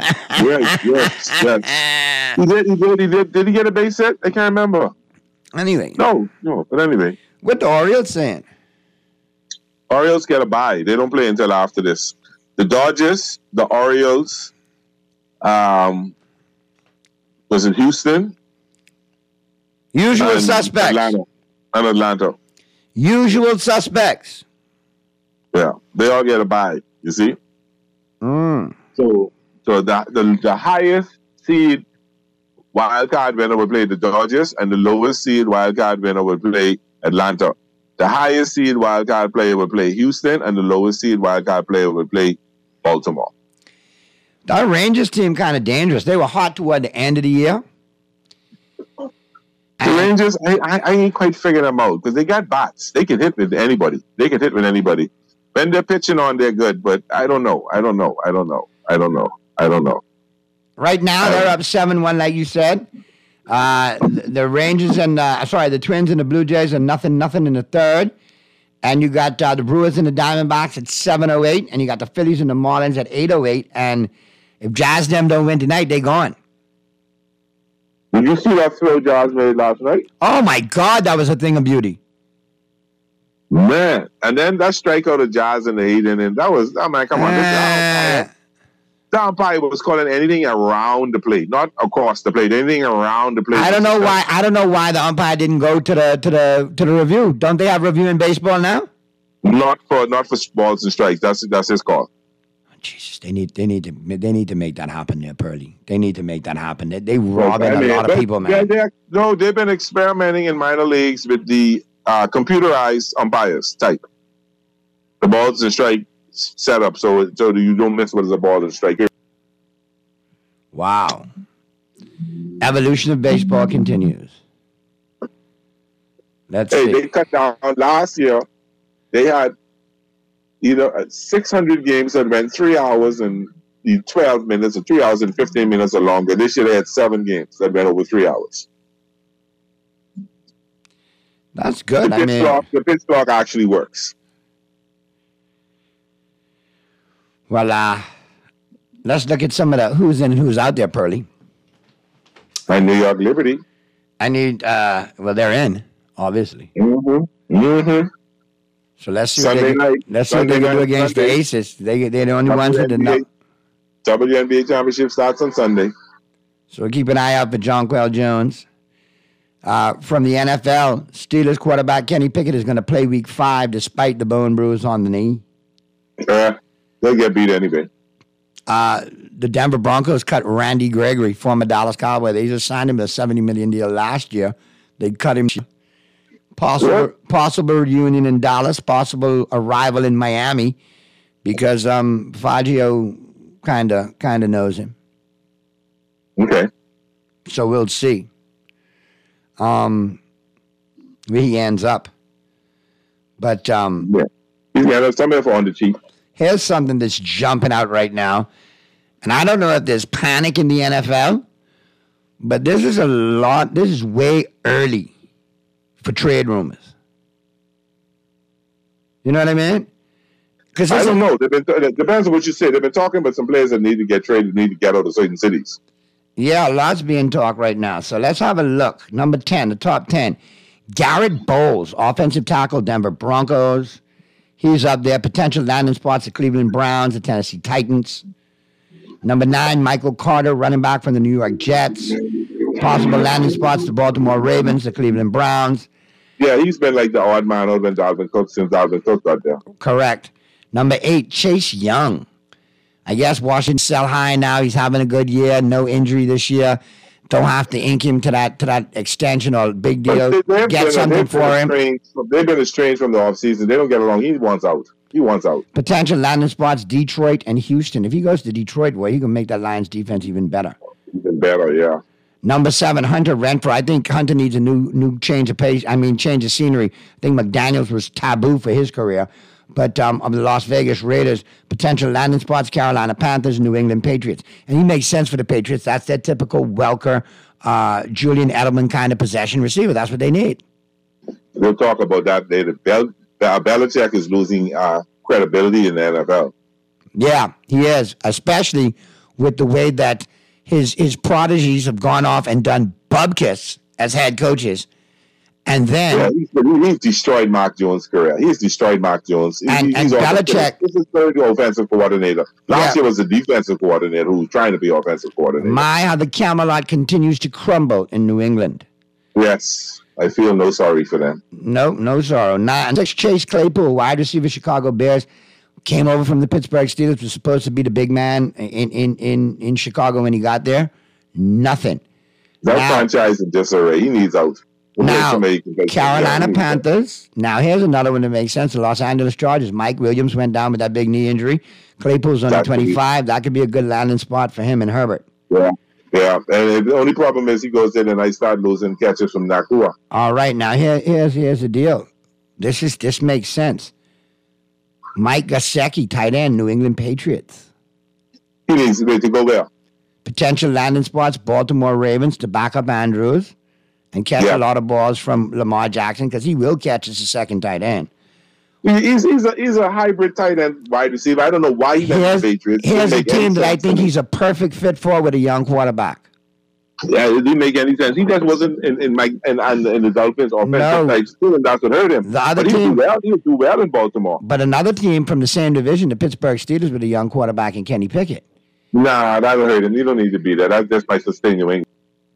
Yes. He did. Did he get a base hit? I can't remember. Anyway. No, but anyway. What the Orioles saying? Orioles get a bye. They don't play until after this. The Dodgers, the Orioles, was it Houston? Usual suspects. Atlanta. Usual suspects. Yeah, they all get a bye, you see? So the highest seed wild card winner will play the Dodgers, and the lowest seed wild card winner will play Atlanta. The highest seed wild card player will play Houston, and the lowest seed wild card player will play Baltimore. That Rangers team kind of dangerous. They were hot toward the end of the year. The Rangers, I ain't quite figured them out because they got bats. They can hit with anybody. When they're pitching on, they're good, but I don't know. Right now, they're up 7-1, like you said. The Rangers and the Twins and the Blue Jays are nothing in the third. And you got the Brewers and the Diamondbacks at 7-08, and you got the Phillies and the Marlins at 8-08. And if Jazz them don't win tonight, they gone. Did you see that throw Jazz made last night? Oh my God, that was a thing of beauty. Man, and then that strikeout of Jazz in the 8th inning, that was, come on. The umpire was calling anything around the plate, not across the plate, anything around the plate. I don't know why the umpire didn't go to the review. Don't they have review in baseball now? Jesus, they need to make that happen there, Pearly. They need to make that happen. They robbing a lot of people, man. They've been experimenting in minor leagues with the computerized umpires type. The balls and strike setup, so you don't miss what is a ball and strike. Wow. Evolution of baseball continues. They cut down last year. They had either 600 games that went 3 hours and 12 minutes, or 3 hours and 15 minutes or longer. This year they had 7 games that went over 3 hours. That's good. The pitch clock actually works. Well, let's look at some of the who's in and who's out there, Pearly. And New York Liberty. They're in, obviously. Mm-hmm. So let's see what they can do against the Aces. They're the only ones that did not. WNBA championship starts on Sunday. So keep an eye out for Jonquel Jones. From the NFL, Steelers quarterback Kenny Pickett is going to play Week 5 despite the bone bruise on the knee. They'll get beat anyway. The Denver Broncos cut Randy Gregory, former Dallas Cowboy. They just signed him to a $70 million deal last year. They cut him. Possible possible reunion in Dallas, possible arrival in Miami, because Fangio kind of knows him. Okay. So we'll see where he ends up. But yeah, he's got something for on the cheap. Here's something that's jumping out right now, and I don't know if there's panic in the NFL, but this is way early for trade rumors. You know what I mean? Because I don't know. It depends on what you say. They've been talking about some players that need to get traded, need to get out of certain cities. Yeah, lots being talked right now. So let's have a look. Number 10, the top 10. Garrett Bowles, offensive tackle, Denver Broncos. He's up there. Potential landing spots, the Cleveland Browns, the Tennessee Titans. Number 9, Michael Carter, running back from the New York Jets. Possible landing spots, the Baltimore Ravens, the Cleveland Browns. Yeah, he's been like the odd man other than Dalvin Cook since Dalvin Cook got there. Correct. Number 8, Chase Young. I guess Washington sell high now. He's having a good year. No injury this year. Don't have to ink him to that extension or big deal. Get something for him. They've been estranged from the offseason. They don't get along. He wants out. Potential landing spots, Detroit and Houston. If he goes to Detroit, he can make that Lions defense even better. Even better, yeah. Number 7, Hunter Renfrow. I think Hunter needs a new change of pace. Change of scenery. I think McDaniels was taboo for his career. But of the Las Vegas Raiders, potential landing spots, Carolina Panthers, New England Patriots. And he makes sense for the Patriots. That's their typical Welker, Julian Edelman kind of possession receiver. That's what they need. We'll talk about that later. Belichick is losing credibility in the NFL. Yeah, he is, especially with the way that his prodigies have gone off and done bubkiss as head coaches. And then he's destroyed Mark Jones' career. He's destroyed Mark Jones. He's Belichick. This is third offensive coordinator. Last year was the defensive coordinator who was trying to be offensive coordinator. How the Camelot continues to crumble in New England. Yes, I feel no sorry for them. No sorrow. 9, Chase Claypool, wide receiver, Chicago Bears, came over from the Pittsburgh Steelers. Was supposed to be the big man in Chicago when he got there. Nothing. That franchise in disarray. He needs out. Now, Carolina Panthers. Now, here's another one that makes sense. The Los Angeles Chargers. Mike Williams went down with that big knee injury. Claypool's only 25. That could be a good landing spot for him and Herbert. Yeah. And the only problem is he goes in and I start losing catches from Nakua. All right. Now, here's the deal. This makes sense. Mike Gesicki, tight end, New England Patriots. He needs to go where? Potential landing spots, Baltimore Ravens to back up Andrews. And catch a lot of balls from Lamar Jackson because he will catch as a second tight end. He's a hybrid tight end wide receiver. I don't know why he left the Patriots. Here's a team that I think he's a perfect fit for with a young quarterback. Yeah, it didn't make any sense. He just wasn't in the Dolphins offensive side still, and that's what hurt him. The other team, he'll do well in Baltimore. But another team from the same division, the Pittsburgh Steelers, with a young quarterback and Kenny Pickett. Nah, that would hurt him. You don't need to be there. That just might sustain New England.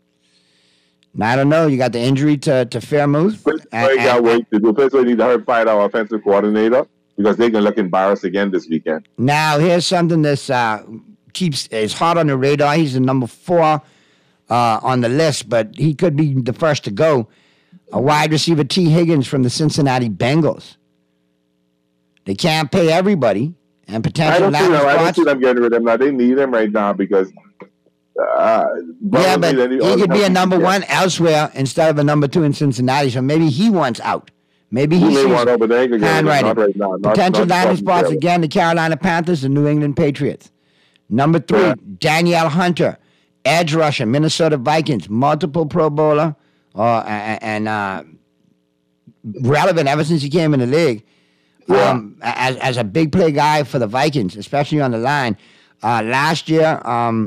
Now, I don't know. You got the injury to Fairmouth. Pittsburgh need to fire our offensive coordinator because they're going to look embarrassed again this weekend. Now, here's something that's is hot on the radar. He's the number 4 on the list, but he could be the first to go. A wide receiver, T. Higgins from the Cincinnati Bengals. They can't pay everybody, and potential I don't see them getting rid of him now. They need him right now because. But he could be a number 1 elsewhere instead of a number 2 in Cincinnati. So maybe he wants out. Maybe he sees handwriting. Potential landing spots again: the Carolina Panthers, the New England Patriots. Number 3, Danielle Hunter, edge rusher, Minnesota Vikings, multiple Pro Bowler, and relevant ever since he came in the league. As a big play guy for the Vikings, especially on the line. Last year.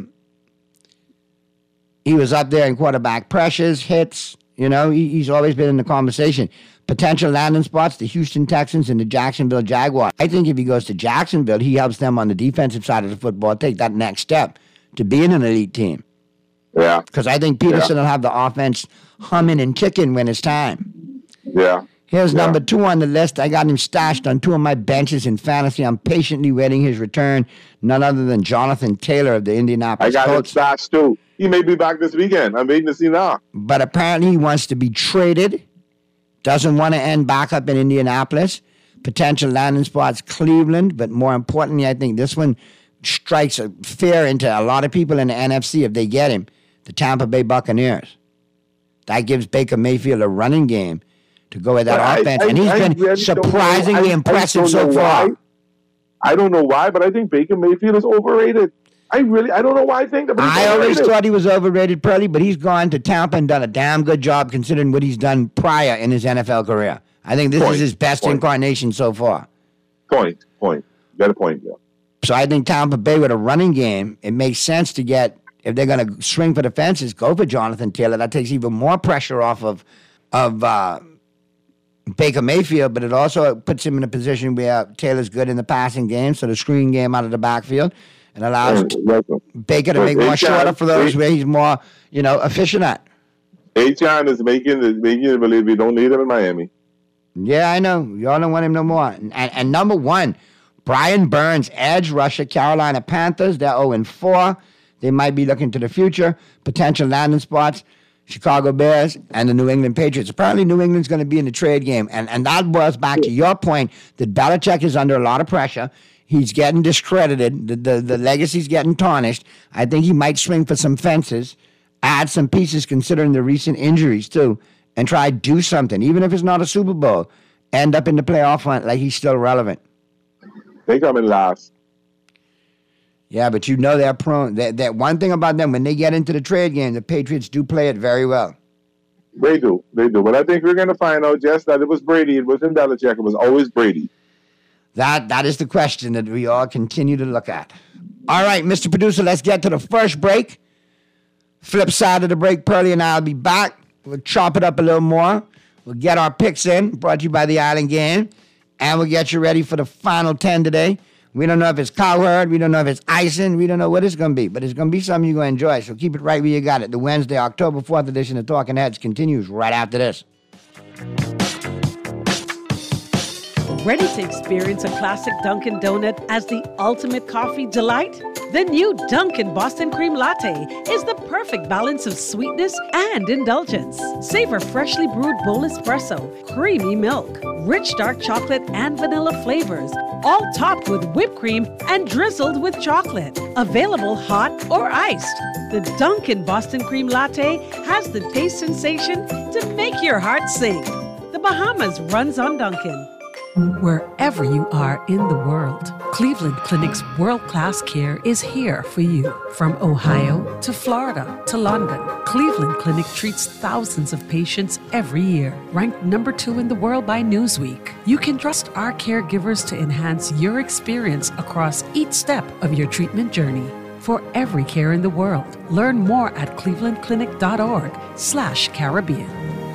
He was up there in quarterback pressures, hits. He's always been in the conversation. Potential landing spots, the Houston Texans and the Jacksonville Jaguars. I think if he goes to Jacksonville, he helps them on the defensive side of the football take that next step to being an elite team. Yeah. Because I think Peterson will have the offense humming and ticking when it's time. Yeah. Here's number 2 on the list. I got him stashed on 2 of my benches in fantasy. I'm patiently waiting his return. None other than Jonathan Taylor of the Indianapolis Colts. I got him stashed too. He may be back this weekend. I'm waiting to see now. But apparently he wants to be traded Doesn't want to end back up in Indianapolis. Potential landing spots, Cleveland. But more importantly, I think this one strikes a fear into a lot of people in the NFC if they get him. The Tampa Bay Buccaneers. That gives Baker Mayfield a running game to go with that offense. And he's been really surprisingly impressive so far. I don't know why, but I think Baker Mayfield is overrated. I don't know why I think that. I always thought he was overrated, Pearly, but he's gone to Tampa and done a damn good job considering what he's done prior in his NFL career. I think this is his best incarnation so far. Point. You got a point, yeah. So I think Tampa Bay with a running game, it makes sense to get, if they're going to swing for the fences, go for Jonathan Taylor. That takes even more pressure off of Baker Mayfield, but it also puts him in a position where Taylor's good in the passing game, so the screen game out of the backfield. It allows Baker to make more shorter for those where he's more, efficient at. Achan is making you believe we don't need him in Miami. Yeah, I know. Y'all don't want him no more. And number one, Brian Burns, edge rusher, Carolina Panthers. They're 0-4. They might be looking to the future. Potential landing spots, Chicago Bears and the New England Patriots. Apparently, New England's going to be in the trade game. And that boils back to your point that Belichick is under a lot of pressure. He's getting discredited. The legacy's getting tarnished. I think he might swing for some fences, add some pieces considering the recent injuries, too, and try to do something. Even if it's not a Super Bowl, end up in the playoff hunt like he's still relevant. They come in last. Yeah, but they're prone. That one thing about them, when they get into the trade game, the Patriots do play it very well. They do. But I think we're going to find out just that it was Brady. It wasn't Belichick. It was always Brady. That is the question that we all continue to look at. All right, Mr. Producer, let's get to the first break. Flip side of the break, Pearly and I will be back. We'll chop it up a little more. We'll get our picks in, brought to you by the Island Game. And we'll get you ready for the final 10 today. We don't know if it's cowherd. We don't know if it's icing. We don't know what it's going to be. But it's going to be something you're going to enjoy. So keep it right where you got it. The Wednesday, October 4th edition of Talking Heads continues right after this. Ready to experience a classic Dunkin' Donut as the ultimate coffee delight? The new Dunkin' Boston Cream Latte is the perfect balance of sweetness and indulgence. Savor freshly brewed bowl espresso, creamy milk, rich dark chocolate and vanilla flavors, all topped with whipped cream and drizzled with chocolate. Available hot or iced. The Dunkin' Boston Cream Latte has the taste sensation to make your heart sing. The Bahamas runs on Dunkin'. Wherever you are in the world, Cleveland Clinic's world-class care is here for you. From Ohio to Florida to London, Cleveland Clinic treats thousands of patients every year. Ranked number 2 in the world by Newsweek, you can trust our caregivers to enhance your experience across each step of your treatment journey. For every care in the world, learn more at clevelandclinic.org/Caribbean.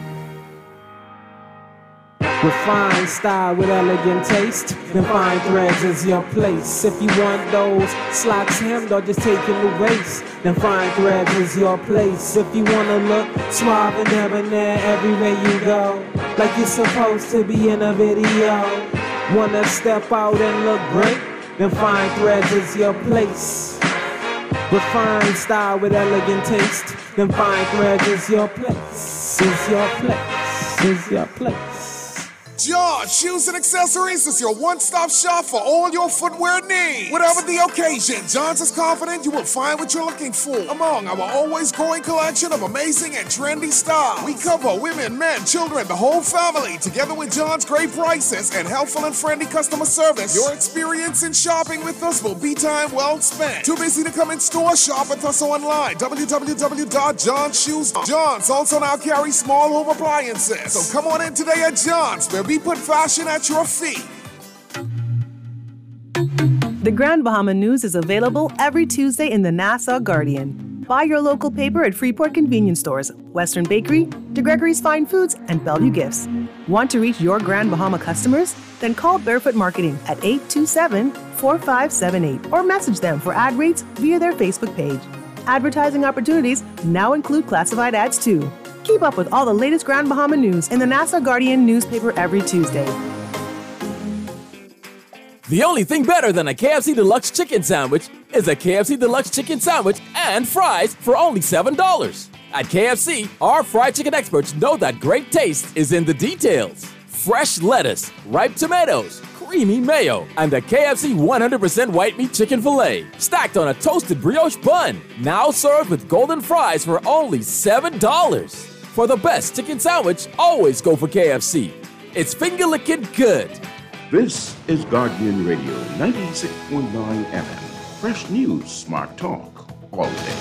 With fine style, with elegant taste, then Fine Threads is your place. If you want those slacks hemmed or just taking the waist, then Fine Threads is your place. If you want to look suave and debonair everywhere you go, like you're supposed to be in a video, want to step out and look great, then Fine Threads is your place. With fine style, with elegant taste, then Fine Threads is your place, is your place, is your place. John Shoes and Accessories is your one-stop shop for all your footwear needs. Whatever the occasion, John's is confident you will find what you're looking for among our always growing collection of amazing and trendy styles. We cover women, men, children, the whole family. Together with John's great prices and helpful and friendly customer service, your experience in shopping with us will be time well spent. Too busy to come in store? Shop with us online. www.johnshoes.com. John's also now carries small home appliances. So come on in today at John's, where we put fashion at your feet. The Grand Bahama News is available every Tuesday in the Nassau Guardian. Buy your local paper at Freeport Convenience Stores, Western Bakery, DeGregory's Fine Foods, and Bellevue Gifts. Want to reach your Grand Bahama customers? Then call Barefoot Marketing at 827-4578 or message them for ad rates via their Facebook page. Advertising opportunities now include classified ads too. Keep up with all the latest Grand Bahama news in the Nassau Guardian newspaper every Tuesday. The only thing better than a KFC Deluxe Chicken Sandwich is a KFC Deluxe Chicken Sandwich and fries for only $7. At KFC, our fried chicken experts know that great taste is in the details. Fresh lettuce, ripe tomatoes, creamy mayo, and the KFC 100% white meat chicken filet, stacked on a toasted brioche bun. Now served with golden fries for only $7. For the best chicken sandwich, always go for KFC. It's finger-licking good. This is Guardian Radio, 96.9 FM. Fresh news, smart talk, all day.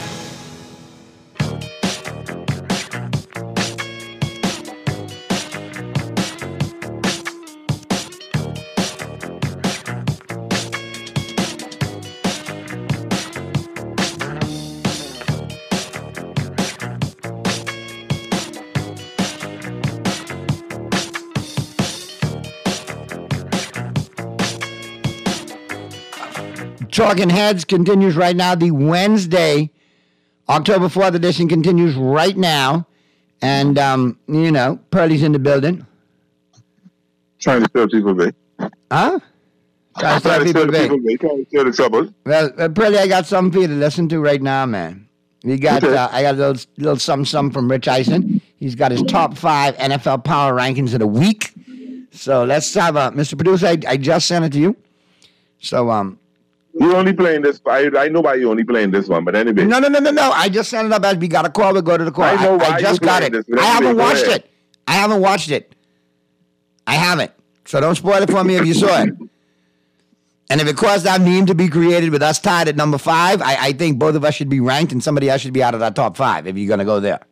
Talking Heads continues right now. The Wednesday, October 4th edition continues right now. And, Pearlie's in the building. Trying to stir people big. Huh? Trying to stir people big. Trying to stir the trouble. Well, Pearlie, I got something for you to listen to right now, man. We got, I got a little something from Rich Eisen. He's got his top 5 NFL power rankings of the week. So let's have Mr. Producer, I just sent it to you. So, you're only playing this. I know why you're only playing this one, but anyway. No. I just sent it up as we got a call. We go to the call. I know why I just got it. I haven't watched it. I haven't. So don't spoil it for me if you saw it. And if it caused that meme to be created with us tied at number 5, I think both of us should be ranked and somebody else should be out of that top 5 if you're going to go there.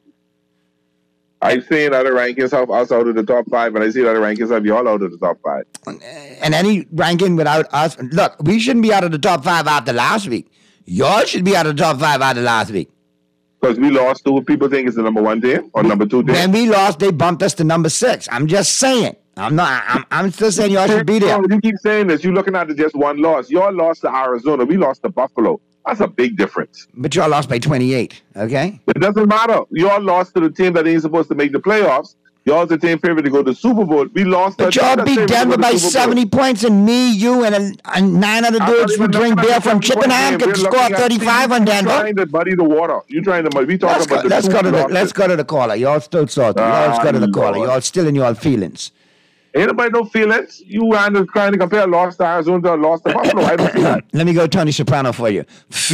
I've seen other rankings of us out of the top 5, and I see other rankings of y'all out of the top 5. And any ranking without us, look, we shouldn't be out of the top 5 after last week. Y'all should be out of the top 5 after last week. Because we lost to people think it's the number 1 team or number 2 team. When we lost, they bumped us to number 6. I'm just saying. I'm still saying y'all should be there. You keep saying this. You're looking at just one loss. Y'all lost to Arizona. We lost to Buffalo. That's a big difference. But y'all lost by 28, okay? It doesn't matter. Y'all lost to the team that ain't supposed to make the playoffs. Y'all's the team favorite to go to the Super Bowl. We lost. But y'all beat Denver by 70 points, and me, you, and 9 other dudes who drink beer from Chippenham could score 35 on Denver. You're trying to muddy the water. You're trying to muddy. We talking about let's go to the caller. Y'all still salty. Let's go to the caller. Y'all still in your feelings. Ain't nobody no feelings. You trying to compare loss to Arizona to loss to Buffalo. I don't see that. Let me go Tony Soprano for you.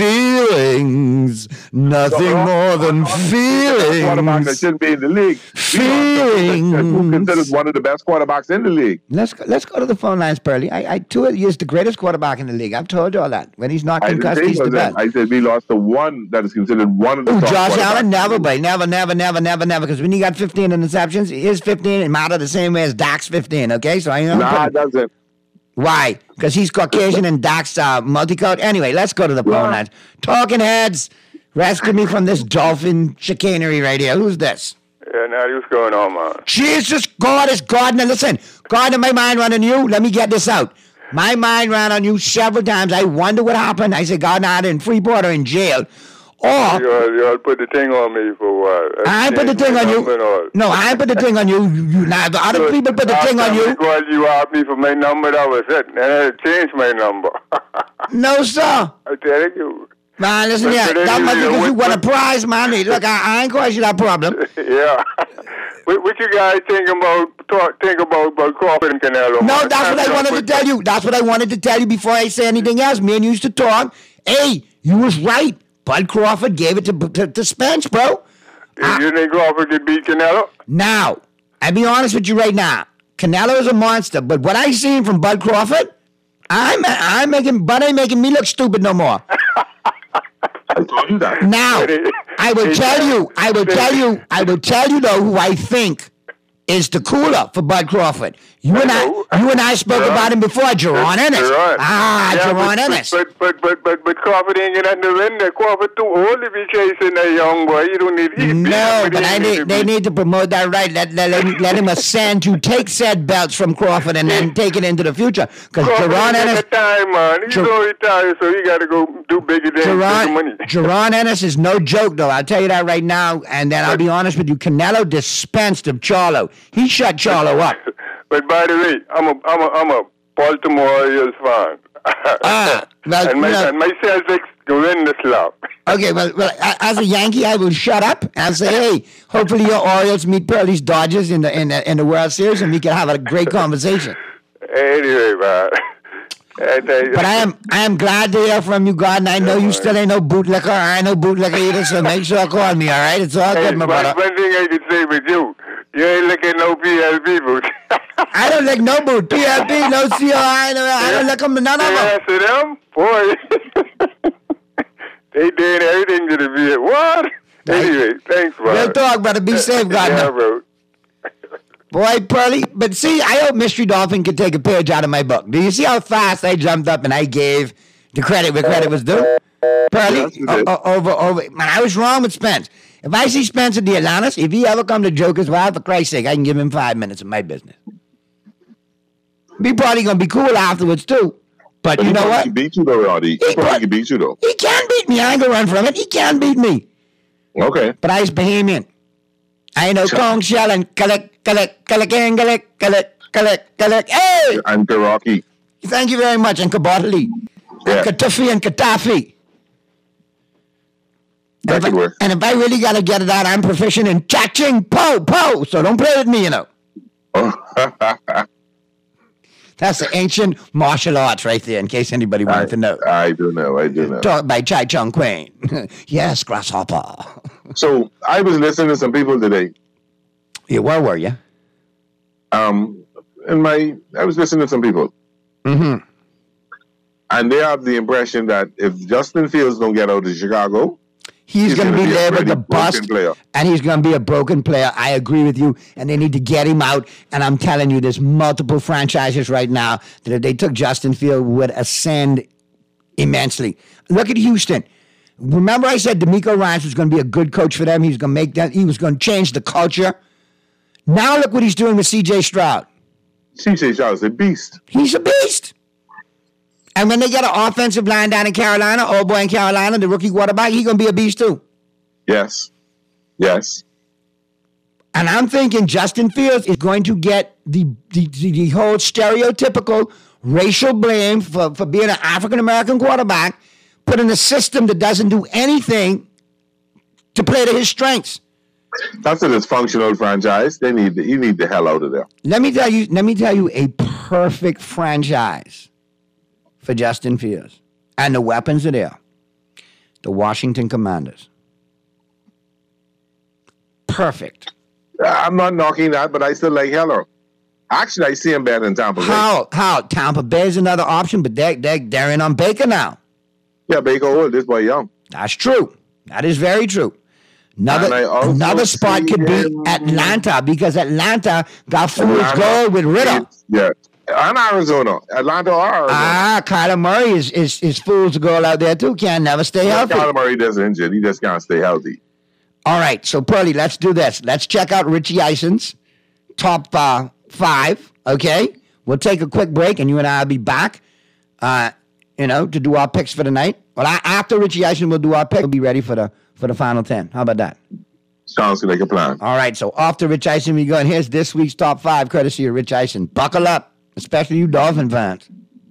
Feelings, nothing more than feelings. Quarterback that shouldn't be in the league. Feelings. Who considers one of the best quarterbacks in the league. Let's go to the phone lines, Pearlie. Tua is the greatest quarterback in the league. I've told you all that. When he's not concussed, he's the best. I said we lost to one that is considered one of the top Josh Allen, never, because when he got 15 interceptions, his 15 matter the same way as Dak's 15. Okay, so I know. Nah, it doesn't. Why? Because he's Caucasian and Doc's multicolored. Anyway, let's go to the phone lines. Talking Heads, rescue me from this dolphin chicanery radio. Who's this? Yeah, now what's going on, man? Jesus, God is Gardner. Listen, Gardner, my mind ran on you. Let me get this out. My mind ran on you several times. I wonder what happened. I said, Gardner, either in Freeport or in jail. Or you put the thing on me for a while. I put the thing on you. No, I put the thing on you. Now the other people put the thing on you. Because you asked me for my number, that was it. And I changed my number. No, sir. I'm telling you. Man, listen here. That must be because you won a prize, man. Look, I ain't causing you that problem. Yeah. What you guys think about Crawford and Canelo? No, that's what I wanted to tell you. That's what I wanted to tell you before I say anything else. Me and you used to talk. Hey, you was right. Bud Crawford gave it to Spence, bro. You think Crawford could beat Canelo? Now, I'll be honest with you right now. Canelo is a monster, but what I seen from Bud Crawford, Bud ain't making me look stupid no more. I told you that. Now, I will tell you though who I think is the cooler for Bud Crawford. You and I spoke about him before, Jaron Ennis. Jaron Ennis. But Crawford ain't getting the win there. Crawford too old to be chasing that young boy. You don't need him. No, but they need to promote that right. Let him ascend to take said belts from Crawford and then take it into the future. Because Jaron Ennis, time, man. He's so retired, so he got to go do bigger money. Jaron Ennis is no joke, though. I'll tell you that right now. And then I'll be honest with you. Canelo dispensed of Charlo. He shut Charlo up. But by the way, I'm a Baltimore Orioles fan. Well, and my Celtics go win this lap. Okay, well, as a Yankee, I will shut up and say, hey, hopefully your Orioles meet Pearlie's Dodgers in the World Series, and we can have a great conversation. Anyway, man. But I am glad to hear from you, God, and I know you still ain't no bootlicker. I ain't no bootlicker either, so make sure to call me, all right? It's all good, my brother. One thing I can say with you, you ain't licking no PLB boot. I don't lick no boot. PLB, no COI, I don't lick them, none of them. Yeah, to them, boy. They did everything to the VA. What? Anyway, thanks, bro. Real talk, brother. Be safe, God. Yeah, bro. Boy, Pearlie, but see, I hope Mystery Dolphin could take a page out of my book. Do you see how fast I jumped up and I gave the credit where credit was due? Pearlie, over. Man, I was wrong with Spence. If I see Spence at the Atlantis, if he ever come to Joker's Wild, for Christ's sake, I can give him 5 minutes of my business. Be probably going to be cool afterwards, too. But you know what? He beat you, though, Roddy. He probably can beat you, though. He can beat me. I ain't going to run from it. He can beat me. Okay. But I was Bahamian. I know Kong Shell and Kalek. Hey! And Karaki. Thank you very much. And Kabatali. Yeah. And Katufi and Katafi. And if I really got to get it out, I'm proficient in cha-ching, po. So don't play with me, you know. That's the ancient martial arts right there, in case anybody wanted to know. I do know. Taught by Chai Chung Queen. Yes, Grasshopper. So I was listening to some people today. Yeah, where were you? I was listening to some people. Mm-hmm. And they have the impression that if Justin Fields don't get out of Chicago, he's going to be there with the bust, and he's going to be a broken player. I agree with you, and they need to get him out. And I'm telling you, there's multiple franchises right now that if they took Justin Fields would ascend immensely. Look at Houston. Remember I said DeMeco Ryans was going to be a good coach for them? He was going to make that. He was going to change the culture. Now look what he's doing with C.J. Stroud. C.J. Stroud is a beast. He's a beast. And when they get an offensive line down in Carolina, old boy in Carolina, the rookie quarterback, he's going to be a beast too. Yes. And I'm thinking Justin Fields is going to get the whole stereotypical racial blame for being an African-American quarterback, put in a system that doesn't do anything to play to his strengths. That's a dysfunctional franchise. You need the hell out of there. Let me tell you a perfect franchise for Justin Fields. And the weapons are there. The Washington Commanders. Perfect. I'm not knocking that, but I still like Heller. Actually, I see him better than Tampa Bay. How? Tampa Bay is another option, but they're in on Baker now. Yeah, Baker old. This boy young. That's true. That is very true. Another spot could be Atlanta, because Atlanta got fool's gold with Ritter. Yeah. And Arizona. Atlanta or Arizona. Kyler Murray is fool's gold out there too. Can't never stay healthy. Kyler Murray doesn't injured. He just can't stay healthy. All right. So, Pearlie, let's do this. Let's check out Richie Eison's top 5. Okay? We'll take a quick break, and you and I will be back, to do our picks for the night. Well, after Richie Eisen, we'll do our pick. We'll be ready for the final 10. How about that? Sounds like a plan. All right. So, after Rich Eisen, we go, and here's this week's top 5, courtesy of Rich Eisen. Buckle up. Especially you Dolphin fans.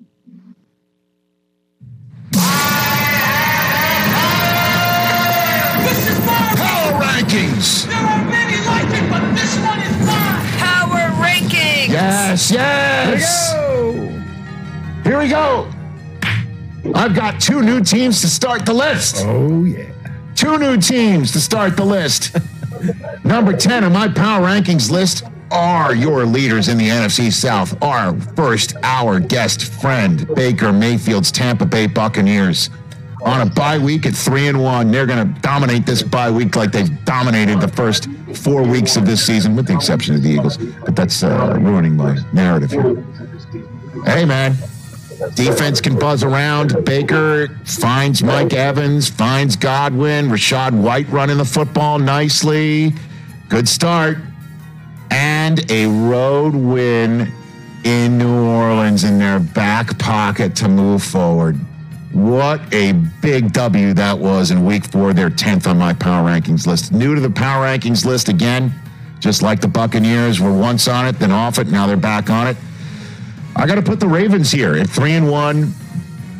This is my Power Rankings. There are many like it, but this one is mine. Power Rankings. Yes. Here we go. I've got 2 new teams to start the list. Oh, yeah. 2 new teams to start the list. Number 10 on my Power Rankings list are your leaders in the NFC South. Our guest friend, Baker Mayfield's Tampa Bay Buccaneers. On a bye week at 3-1, they're going to dominate this bye week like they've dominated the first 4 weeks of this season, with the exception of the Eagles. But that's ruining my narrative here. Hey, man. Defense can buzz around. Baker finds Mike Evans, finds Godwin. Rachaad White running the football nicely. Good start. And a road win in New Orleans in their back pocket to move forward. What a big W that was in week 4. They're 10th on my Power Rankings list. New to the Power Rankings list again, just like the Buccaneers were once on it, then off it. Now they're back on it. I got to put the Ravens here at 3-1.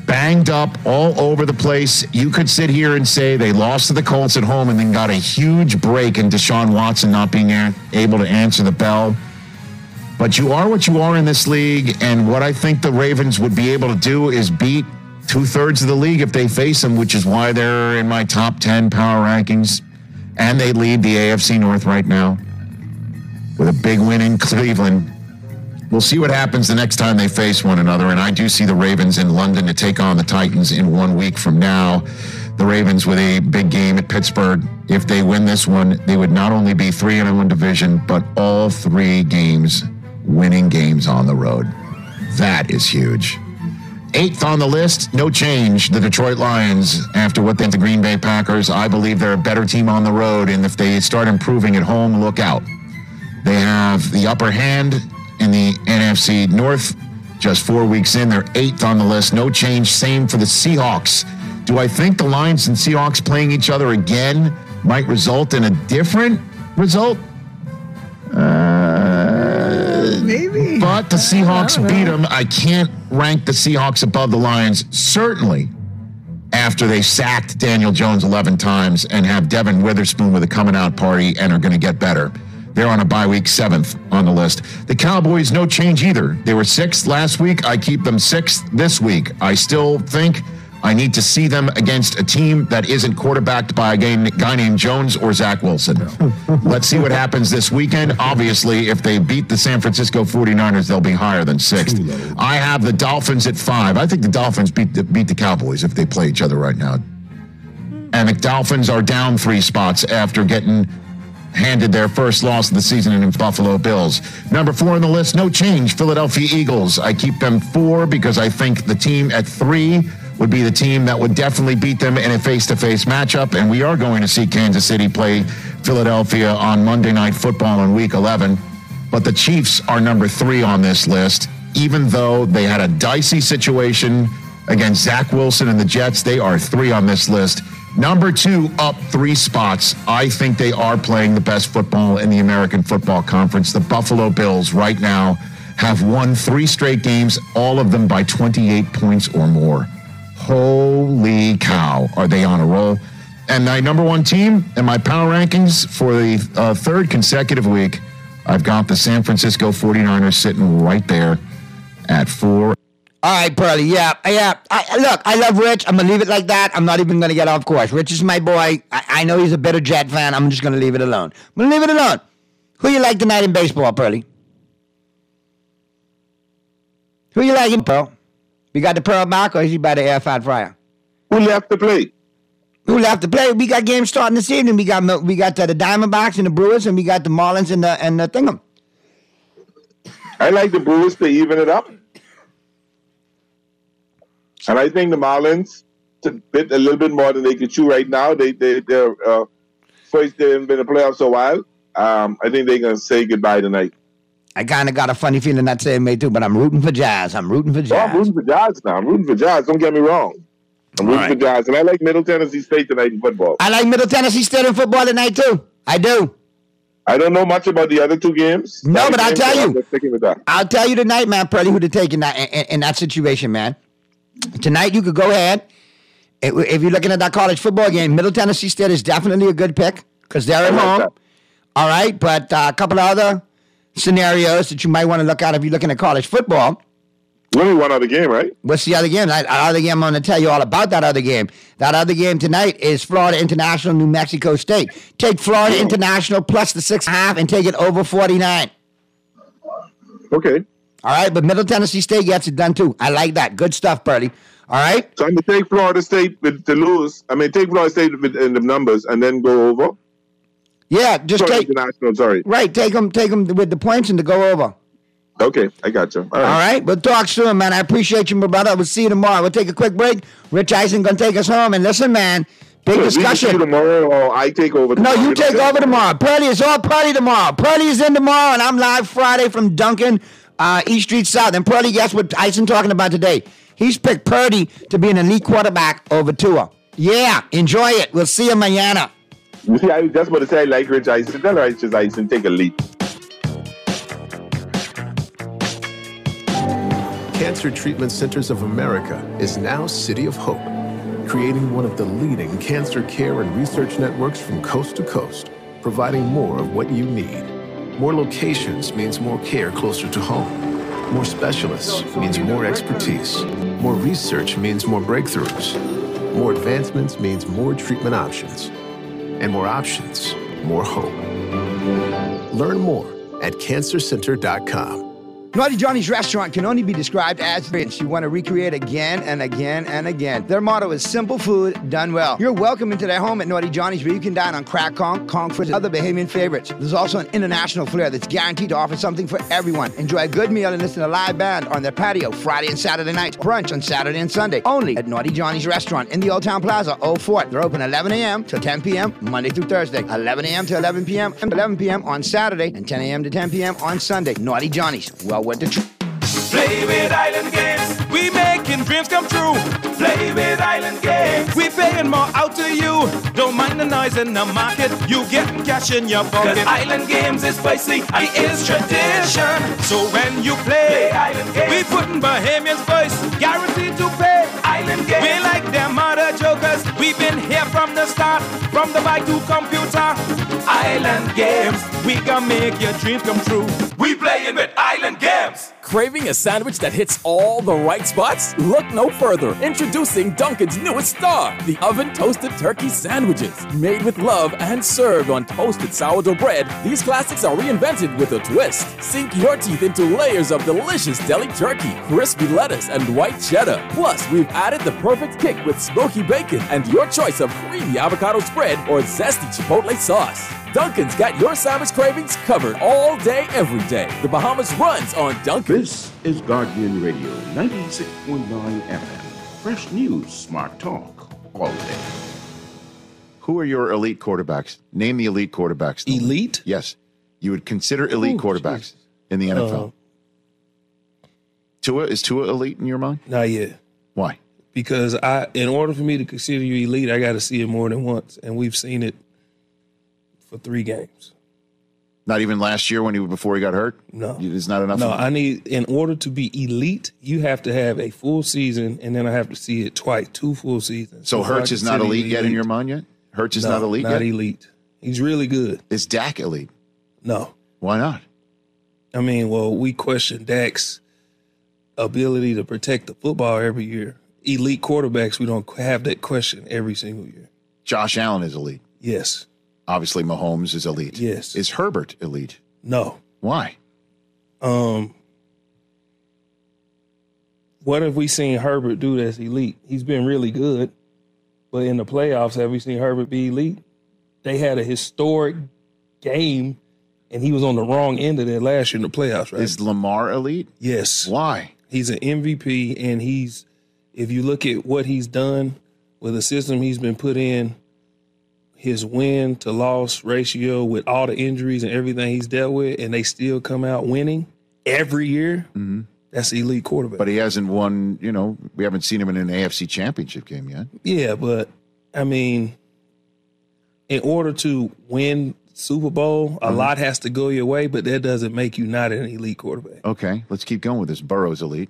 banged up all over the place. You could sit here and say they lost to the Colts at home and then got a huge break in Deshaun Watson not being able to answer the bell. But you are what you are in this league, and what I think the Ravens would be able to do is beat 2/3 of the league if they face them, which is why they're in my top 10 power rankings, and they lead the AFC North right now with a big win in Cleveland. We'll see what happens the next time they face one another, and I do see the Ravens in London to take on the Titans in 1 week from now. The Ravens with a big game at Pittsburgh. If they win this one, they would not only be 3-1 division, but all 3 games winning games on the road. That is huge. 8th on the list, no change, the Detroit Lions. After what they did to the Green Bay Packers, I believe they're a better team on the road, and if they start improving at home, look out. They have the upper hand in the NFC North. Just 4 weeks in, they're 8th on the list, no change. Same for the Seahawks. Do I think the Lions and Seahawks playing each other again might result in a different result? Maybe. But the Seahawks beat them. I can't rank the Seahawks above the Lions, certainly after they sacked Daniel Jones 11 times and have Devin Witherspoon with a coming-out party and are going to get better. They're on a bye week, 7th on the list. The Cowboys, no change either. They were 6th last week. I keep them 6th this week. I still think I need to see them against a team that isn't quarterbacked by a guy named Jones or Zach Wilson. Let's see what happens this weekend. Obviously, if they beat the San Francisco 49ers, they'll be higher than 6th. I have the Dolphins at 5. I think the Dolphins beat the Cowboys if they play each other right now. And the Dolphins are down 3 spots after getting handed their first loss of the season in Buffalo Bills. Number 4 on the list, no change, Philadelphia Eagles. I keep them 4 because I think the team at 3 would be the team that would definitely beat them in a face-to-face matchup, and we are going to see Kansas City play Philadelphia on Monday Night Football in Week 11. But the Chiefs are number 3 on this list. Even though they had a dicey situation against Zach Wilson and the Jets, they are 3 on this list. Number 2, up 3 spots. I think they are playing the best football in the American Football Conference. The Buffalo Bills right now have won 3 straight games, all of them by 28 points or more. Holy cow, are they on a roll? And my number 1 team in my power rankings for the 3rd consecutive week, I've got the San Francisco 49ers sitting right there at 4. All right, Pearly, yeah. Look, I love Rich. I'm going to leave it like that. I'm not even going to get off course. Rich is my boy. I know he's a bitter Jet fan. I'm just going to leave it alone. I'm going to leave it alone. Who you like tonight in baseball, Pearly? Who you like in Pearl? We got the Pearl back, or is he by the air-fried fryer? Who left to play? Who left to play? We got games starting this evening. We got the Diamondbacks and the Brewers, and we got the Marlins and the Thingham. I like the Brewers to even it up. And I think the Marlins to bit a little bit more than they could chew right now. They're first they haven't been in the playoffs a while. I think they're gonna say goodbye tonight. I kind of got a funny feeling that same way too, but I'm rooting for Jazz. I'm rooting for Jazz. Oh, I'm rooting for Jazz now. I'm rooting for Jazz. Don't get me wrong. I'm rooting for Jazz, and I like Middle Tennessee State tonight in football. I like Middle Tennessee State in football tonight too. I do. I don't know much about the other 2 games. No, but I'll tell you. With that. I'll tell you tonight, man, Pearly, who to take in that situation, man. Tonight, you could go ahead. If you're looking at that college football game, Middle Tennessee State is definitely a good pick because they're at home. All right, but a couple of other scenarios that you might want to look at if you're looking at college football. Only one other game, right? What's the other game? That other game, I'm going to tell you all about that other game. That other game tonight is Florida International, New Mexico State. Take Florida International plus the 6.5 and take it over 49. Okay. All right, but Middle Tennessee State gets it done too. I like that. Good stuff, Pearly. All right? So I'm going to take Florida State to lose. take Florida State in the numbers and then go over. Yeah, just take International, sorry. Right, take them with the points and to go over. Okay, I got you. All right, we'll talk soon, man. I appreciate you, my brother. We'll see you tomorrow. We'll take a quick break. Rich Eisen going to take us home. And listen, man, big discussion. You tomorrow or I take over tomorrow? No, you take over tomorrow. Pearly is all Pearly tomorrow. Pearly is in tomorrow, and I'm live Friday from Duncan, East Street South. And Pearly, guess what Eisen talking about today? He's picked Purdy to be an elite quarterback over Tua. Yeah, enjoy it. We'll see you mañana. You see, I was just about to say I like Rich Eisen. Tell Rich Eisen, take a leap. Cancer Treatment Centers of America is now City of Hope, creating one of the leading cancer care and research networks from coast to coast, providing more of what you need. More locations means more care closer to home. More specialists means more expertise. More research means more breakthroughs. More advancements means more treatment options. And more options, more hope. Learn more at cancercenter.com. Naughty Johnny's restaurant can only be described as rich. You want to recreate again and again and again. Their motto is simple food done well. You're welcome into their home at Naughty Johnny's, where you can dine on crack conch, and other Bahamian favorites. There's also an international flair that's guaranteed to offer something for everyone. Enjoy a good meal and listen to a live band on their patio Friday and Saturday nights. Brunch on Saturday and Sunday. Only at Naughty Johnny's restaurant in the Old Town Plaza, Old Fort. They're open 11 a.m. till 10 p.m. Monday through Thursday. 11 a.m. to 11 p.m. and 11 p.m. on Saturday, and 10 a.m. to 10 p.m. on Sunday. Naughty Johnny's. Well worth the trip. Play with Island Games, we making dreams come true. Play with Island Games, we paying more out to you. Don't mind the noise in the market, you getting cash in your pocket. 'Cause Island Games is spicy and is tradition. So when you play Island Games, we putting Bahamians first, guaranteed to pay. Island Games, we like them other jokers. We've been here from the start, from the bike to computer. Island Games, we gonna make your dreams come true. We playing with Island Games. Craving a sandwich that hits all the right spots? Look no further. Introducing Dunkin's newest star, the Oven Toasted Turkey Sandwiches. Made with love and served on toasted sourdough bread, these classics are reinvented with a twist. Sink your teeth into layers of delicious deli turkey, crispy lettuce, and white cheddar. Plus, we've added the perfect kick with smoky bacon and your choice of creamy avocado spread or zesty chipotle sauce. Dunkin's got your sandwich cravings covered all day, every day. The Bahamas runs on Dunkin'. This is Guardian Radio 96.9 FM. Fresh news, smart talk, all day. Who are your elite quarterbacks? Name the elite quarterbacks. Elite? Yes. You would consider elite quarterbacks in the NFL. Is Tua elite in your mind? Not yet. Why? Because in order for me to consider you elite, I got to see it more than once, and we've seen it for 3 games. Not even last year before he got hurt? No. It's not enough? No, in order to be elite, you have to have a full season, and then I have to see it twice, 2 full seasons. So Hurts is not elite yet in your mind yet? Hurts is not elite yet? Not elite. He's really good. Is Dak elite? No. Why not? I mean, we question Dak's ability to protect the football every year. Elite quarterbacks, we don't have that question every single year. Josh Allen is elite? Yes. Obviously, Mahomes is elite. Yes. Is Herbert elite? No. Why? What have we seen Herbert do that's elite? He's been really good, but in the playoffs, have we seen Herbert be elite? They had a historic game, and he was on the wrong end of that last year in the playoffs, right? Is Lamar elite? Yes. Why? He's an MVP, and if you look at what he's done with the system he's been put in, his win to loss ratio with all the injuries and everything he's dealt with, and they still come out winning every year, that's the elite quarterback. But he hasn't won, we haven't seen him in an AFC championship game yet. Yeah, but, I mean, in order to win Super Bowl, a lot has to go your way, but that doesn't make you not an elite quarterback. Okay, let's keep going with this. Burrow's elite.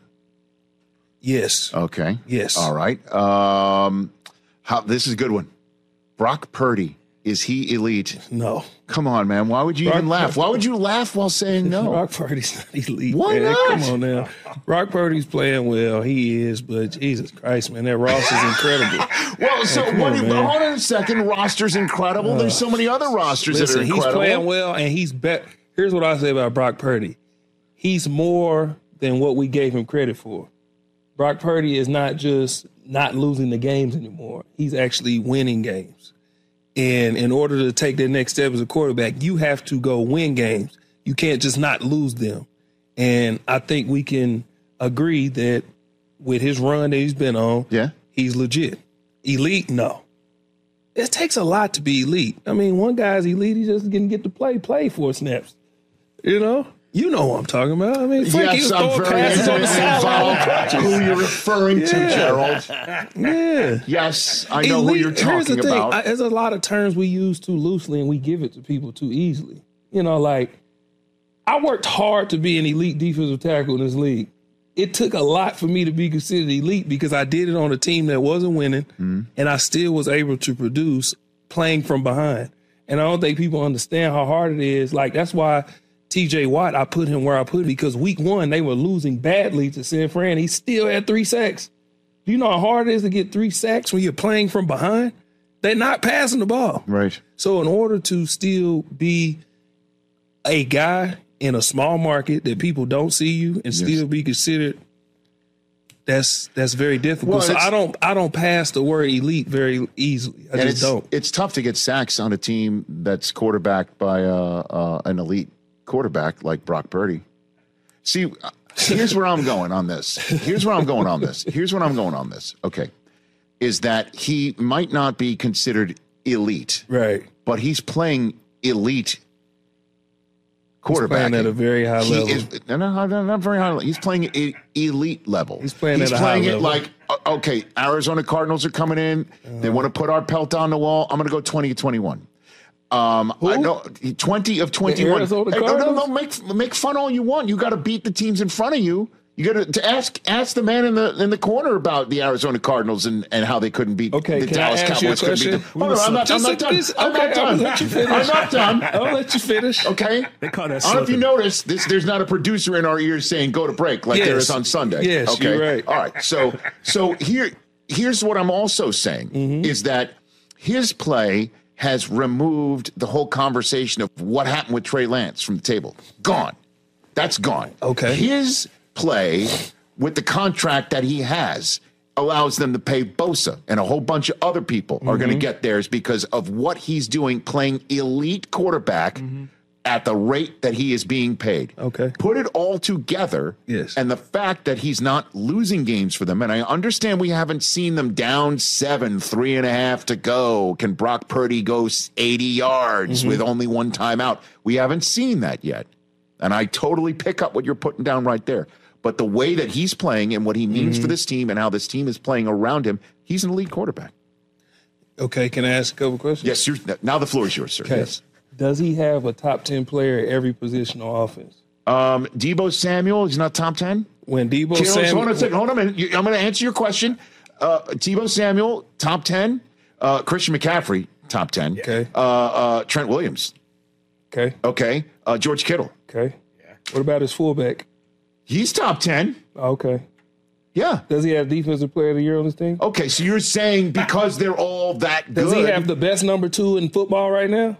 Yes. Okay. Yes. All right. This is a good one. Brock Purdy, is he elite? No. Come on, man. Why would you even laugh? Why would you laugh while saying no? Brock Purdy's not elite. Why man. not? Come on now. Brock Purdy's playing well. He is, but Jesus Christ, man, that roster's incredible. Well, so hold on a second. Roster's incredible. There's so many other rosters that are incredible. He's playing well, and he's better. Here's what I say about Brock Purdy. He's more than what we gave him credit for. Brock Purdy is not just not losing the games anymore. He's actually winning games. And in order to take that next step as a quarterback, you have to go win games. You can't just not lose them. And I think we can agree that with his run that he's been on, he's legit. Elite, no. It takes a lot to be elite. I mean, one guy's elite, he just didn't get to play 4 snaps. You know what I'm talking about. I mean, Frankie was throwing passes on the sideline. Who you're referring to, Gerald. Yeah. Yes, I know who you're talking about. There's a lot of terms we use too loosely and we give it to people too easily. Like, I worked hard to be an elite defensive tackle in this league. it took a lot for me to be considered elite because I did it on a team that wasn't winning, and I still was able to produce playing from behind. And I don't think people understand how hard it is. Like, that's why TJ Watt, I put him where I put him, because week 1, they were losing badly to San Fran. He still had 3 sacks. Do you know how hard it is to get 3 sacks when you're playing from behind? They're not passing the ball. Right. So in order to still be a guy in a small market that people don't see you and still be considered, that's very difficult. Well, so I don't pass the word elite very easily. I just don't. It's tough to get sacks on a team that's quarterbacked by an elite quarterback like Brock Purdy. See, here's where I'm going on this. Okay. Is that he might not be considered elite. Right. But he's playing elite quarterback. He's playing at a very high level. Not very high level. He's playing elite level. He's playing at a high level. Like, okay, Arizona Cardinals are coming in. They want to put our pelt on the wall. I'm going to go 20-21. I know 20 of 21. Hey, no, make fun all you want. You got to beat the teams in front of you. You got to ask the man in the corner about the Arizona Cardinals and how they couldn't beat the Dallas Cowboys. Couldn't beat them. I'm not done. I'm not done. I'll let you finish. Okay. They call that I don't know if you noticed this. There's not a producer in our ears saying go to break like there is on Sunday. Yes, okay. You're right. All right. So here's what I'm also saying is that his play has removed the whole conversation of what happened with Trey Lance from the table. Gone. That's gone. Okay. His play with the contract that he has allows them to pay Bosa, and a whole bunch of other people are going to get theirs because of what he's doing, playing elite quarterback at the rate that he is being paid. Okay. Put it all together, and the fact that he's not losing games for them, and I understand we haven't seen them down 7, 3.5 to go. Can Brock Purdy go 80 yards with only one timeout? We haven't seen that yet, and I totally pick up what you're putting down right there. But the way that he's playing and what he means for this team and how this team is playing around him, he's an elite quarterback. Okay, can I ask a couple questions? Yes, now the floor is yours, sir. Okay. Yes. Does he have a top 10 player at every position on offense? Deebo Samuel, he's not top 10? When Deebo Samuel... Hold on a second. Hold on a minute. I'm going to answer your question. Deebo Samuel, top 10. Christian McCaffrey, top 10. Okay. Trent Williams. Okay. Okay. George Kittle. Okay. Yeah. What about his fullback? He's top 10. Okay. Yeah. Does he have Defensive Player of the Year on his team? Okay, so you're saying because they're all that good. Does he have the best number 2 in football right now?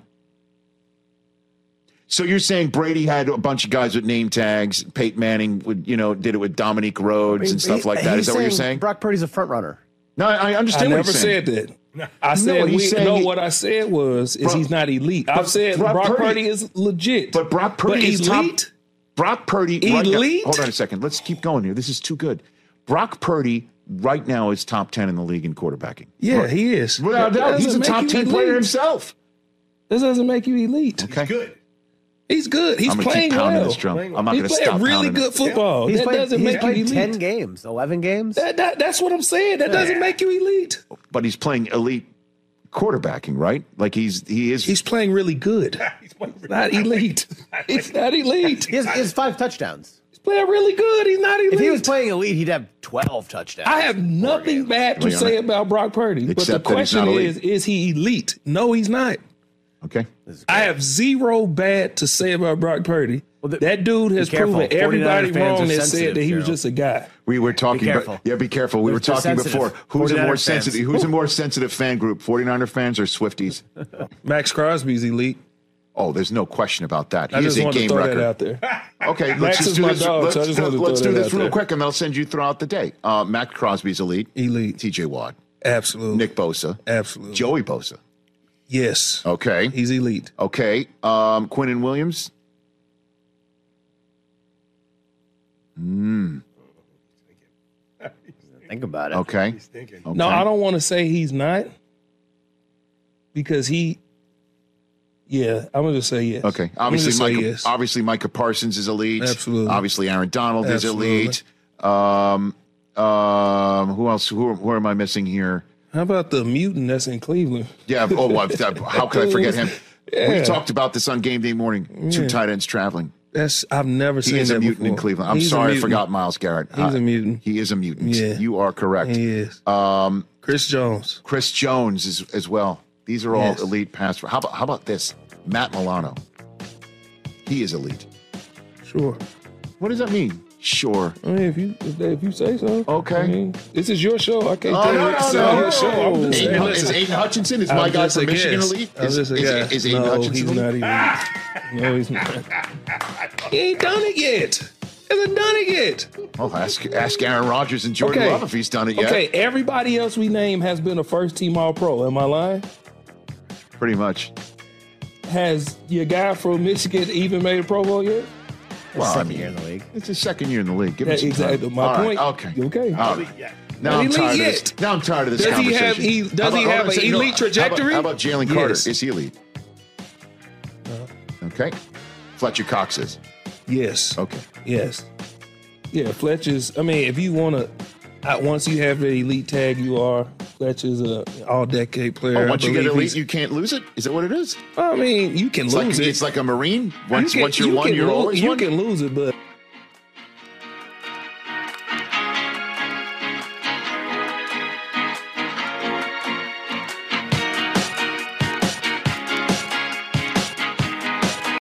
So you're saying Brady had a bunch of guys with name tags. Peyton Manning did it with Dominique Rhodes and stuff like that. Is that what you're saying? Brock Purdy's a front runner. No, I understand what you're saying. I never said that. I said what I said was he's not elite. I've said Brock Purdy is legit. But Brock Purdy is elite? top. Brock Purdy elite? Right now, hold on a second. Let's keep going here. This is too good. Brock Purdy right now is top 10 in the league in quarterbacking. Yeah, he is. Without doubt, he's a top 10 player himself. This doesn't make you elite. Okay. He's good. He's good. He's playing well. This drum. I'm not going to stop playing really good football. He's that played, doesn't make you elite. 10 games, 11 games. That's what I'm saying. That doesn't make you elite. But he's playing elite quarterbacking, right? Like he is. He's playing really good. He's not elite. He's not elite. He has 5 touchdowns. He's playing really good. He's not elite. If he was playing elite, he'd have 12 touchdowns. I have nothing bad to say about Brock Purdy. But the question is he elite? No, he's not. Okay. I have zero bad to say about Brock Purdy. Well, that dude has proven everybody wrong that said that he was just a guy. We were talking about, be careful. We were talking before. Who's a more sensitive? Who's a more sensitive fan group? 49er fans or Swifties? Max Crosby's elite. Oh, there's no question about that. He is a game record. Out there. Okay, let's just do this. Let's do this real quick, and I'll send you throughout the day. Max Crosby's elite. Elite. TJ Watt. Absolutely. Nick Bosa. Absolutely. Joey Bosa. Yes. Okay. He's elite. Okay. Quinnen Williams. Think about it. Okay. He's thinking. Okay. No, I don't want to say he's not because I'm going to say yes. Okay. Obviously, Micah Parsons is elite. Absolutely. Obviously, Aaron Donald is elite. Who else? Who am I missing here? How about the mutant that's in Cleveland? Yeah. Oh, how could I forget him? Yeah. We talked about this on game day morning. 2 tight ends traveling. I've never seen that He is a mutant before. in Cleveland. I'm He's a sorry, I mutant. forgot Miles Garrett. He's a mutant. He is a mutant. Yeah. You are correct. He is. Chris Jones. Chris Jones is as well. These are all Yes. elite pass. How about this? Matt Milano. He is elite. Sure. What does that mean? Sure. I mean, if you say so. Okay. I mean, this is your show. I can't Oh, tell you no, what to no, say no. on your show. I'm just saying, Is listen. Aiden Hutchinson? Is I'm my guy just from a Michigan guest. elite? I'm Is just a guest. Aiden No, Hutchinson he's elite? not even. No, he's not. He ain't done it yet. Hasn't done it yet. Well, ask Aaron Rodgers and Jordan Love if he's done it yet. Okay, everybody else we name has been a first-team All-Pro. Am I lying? Pretty much. Has your guy from Michigan even made a Pro Bowl yet? Well, I mean, year in the league. It's his second year in the league. Give me some exactly. time. My All point. right, okay. Okay. All right. Now Not I'm elite tired of yet. this. Now I'm tired of this Does he have- conversation. does he have an elite How trajectory? about Jalen Carter? Yes. Is he elite? Okay. Fletcher Cox is. Yes. Okay. Yes. Yeah, Fletcher's. I mean, if you want to, once you have the elite tag, you are. Fletcher's a all-decade player. Oh, once I you get believe elite, he's- you can't lose it? Is that what it is? I mean, you can It's lose like, it. It's like a Marine. Once You you're one, you're always you one? can lose it, but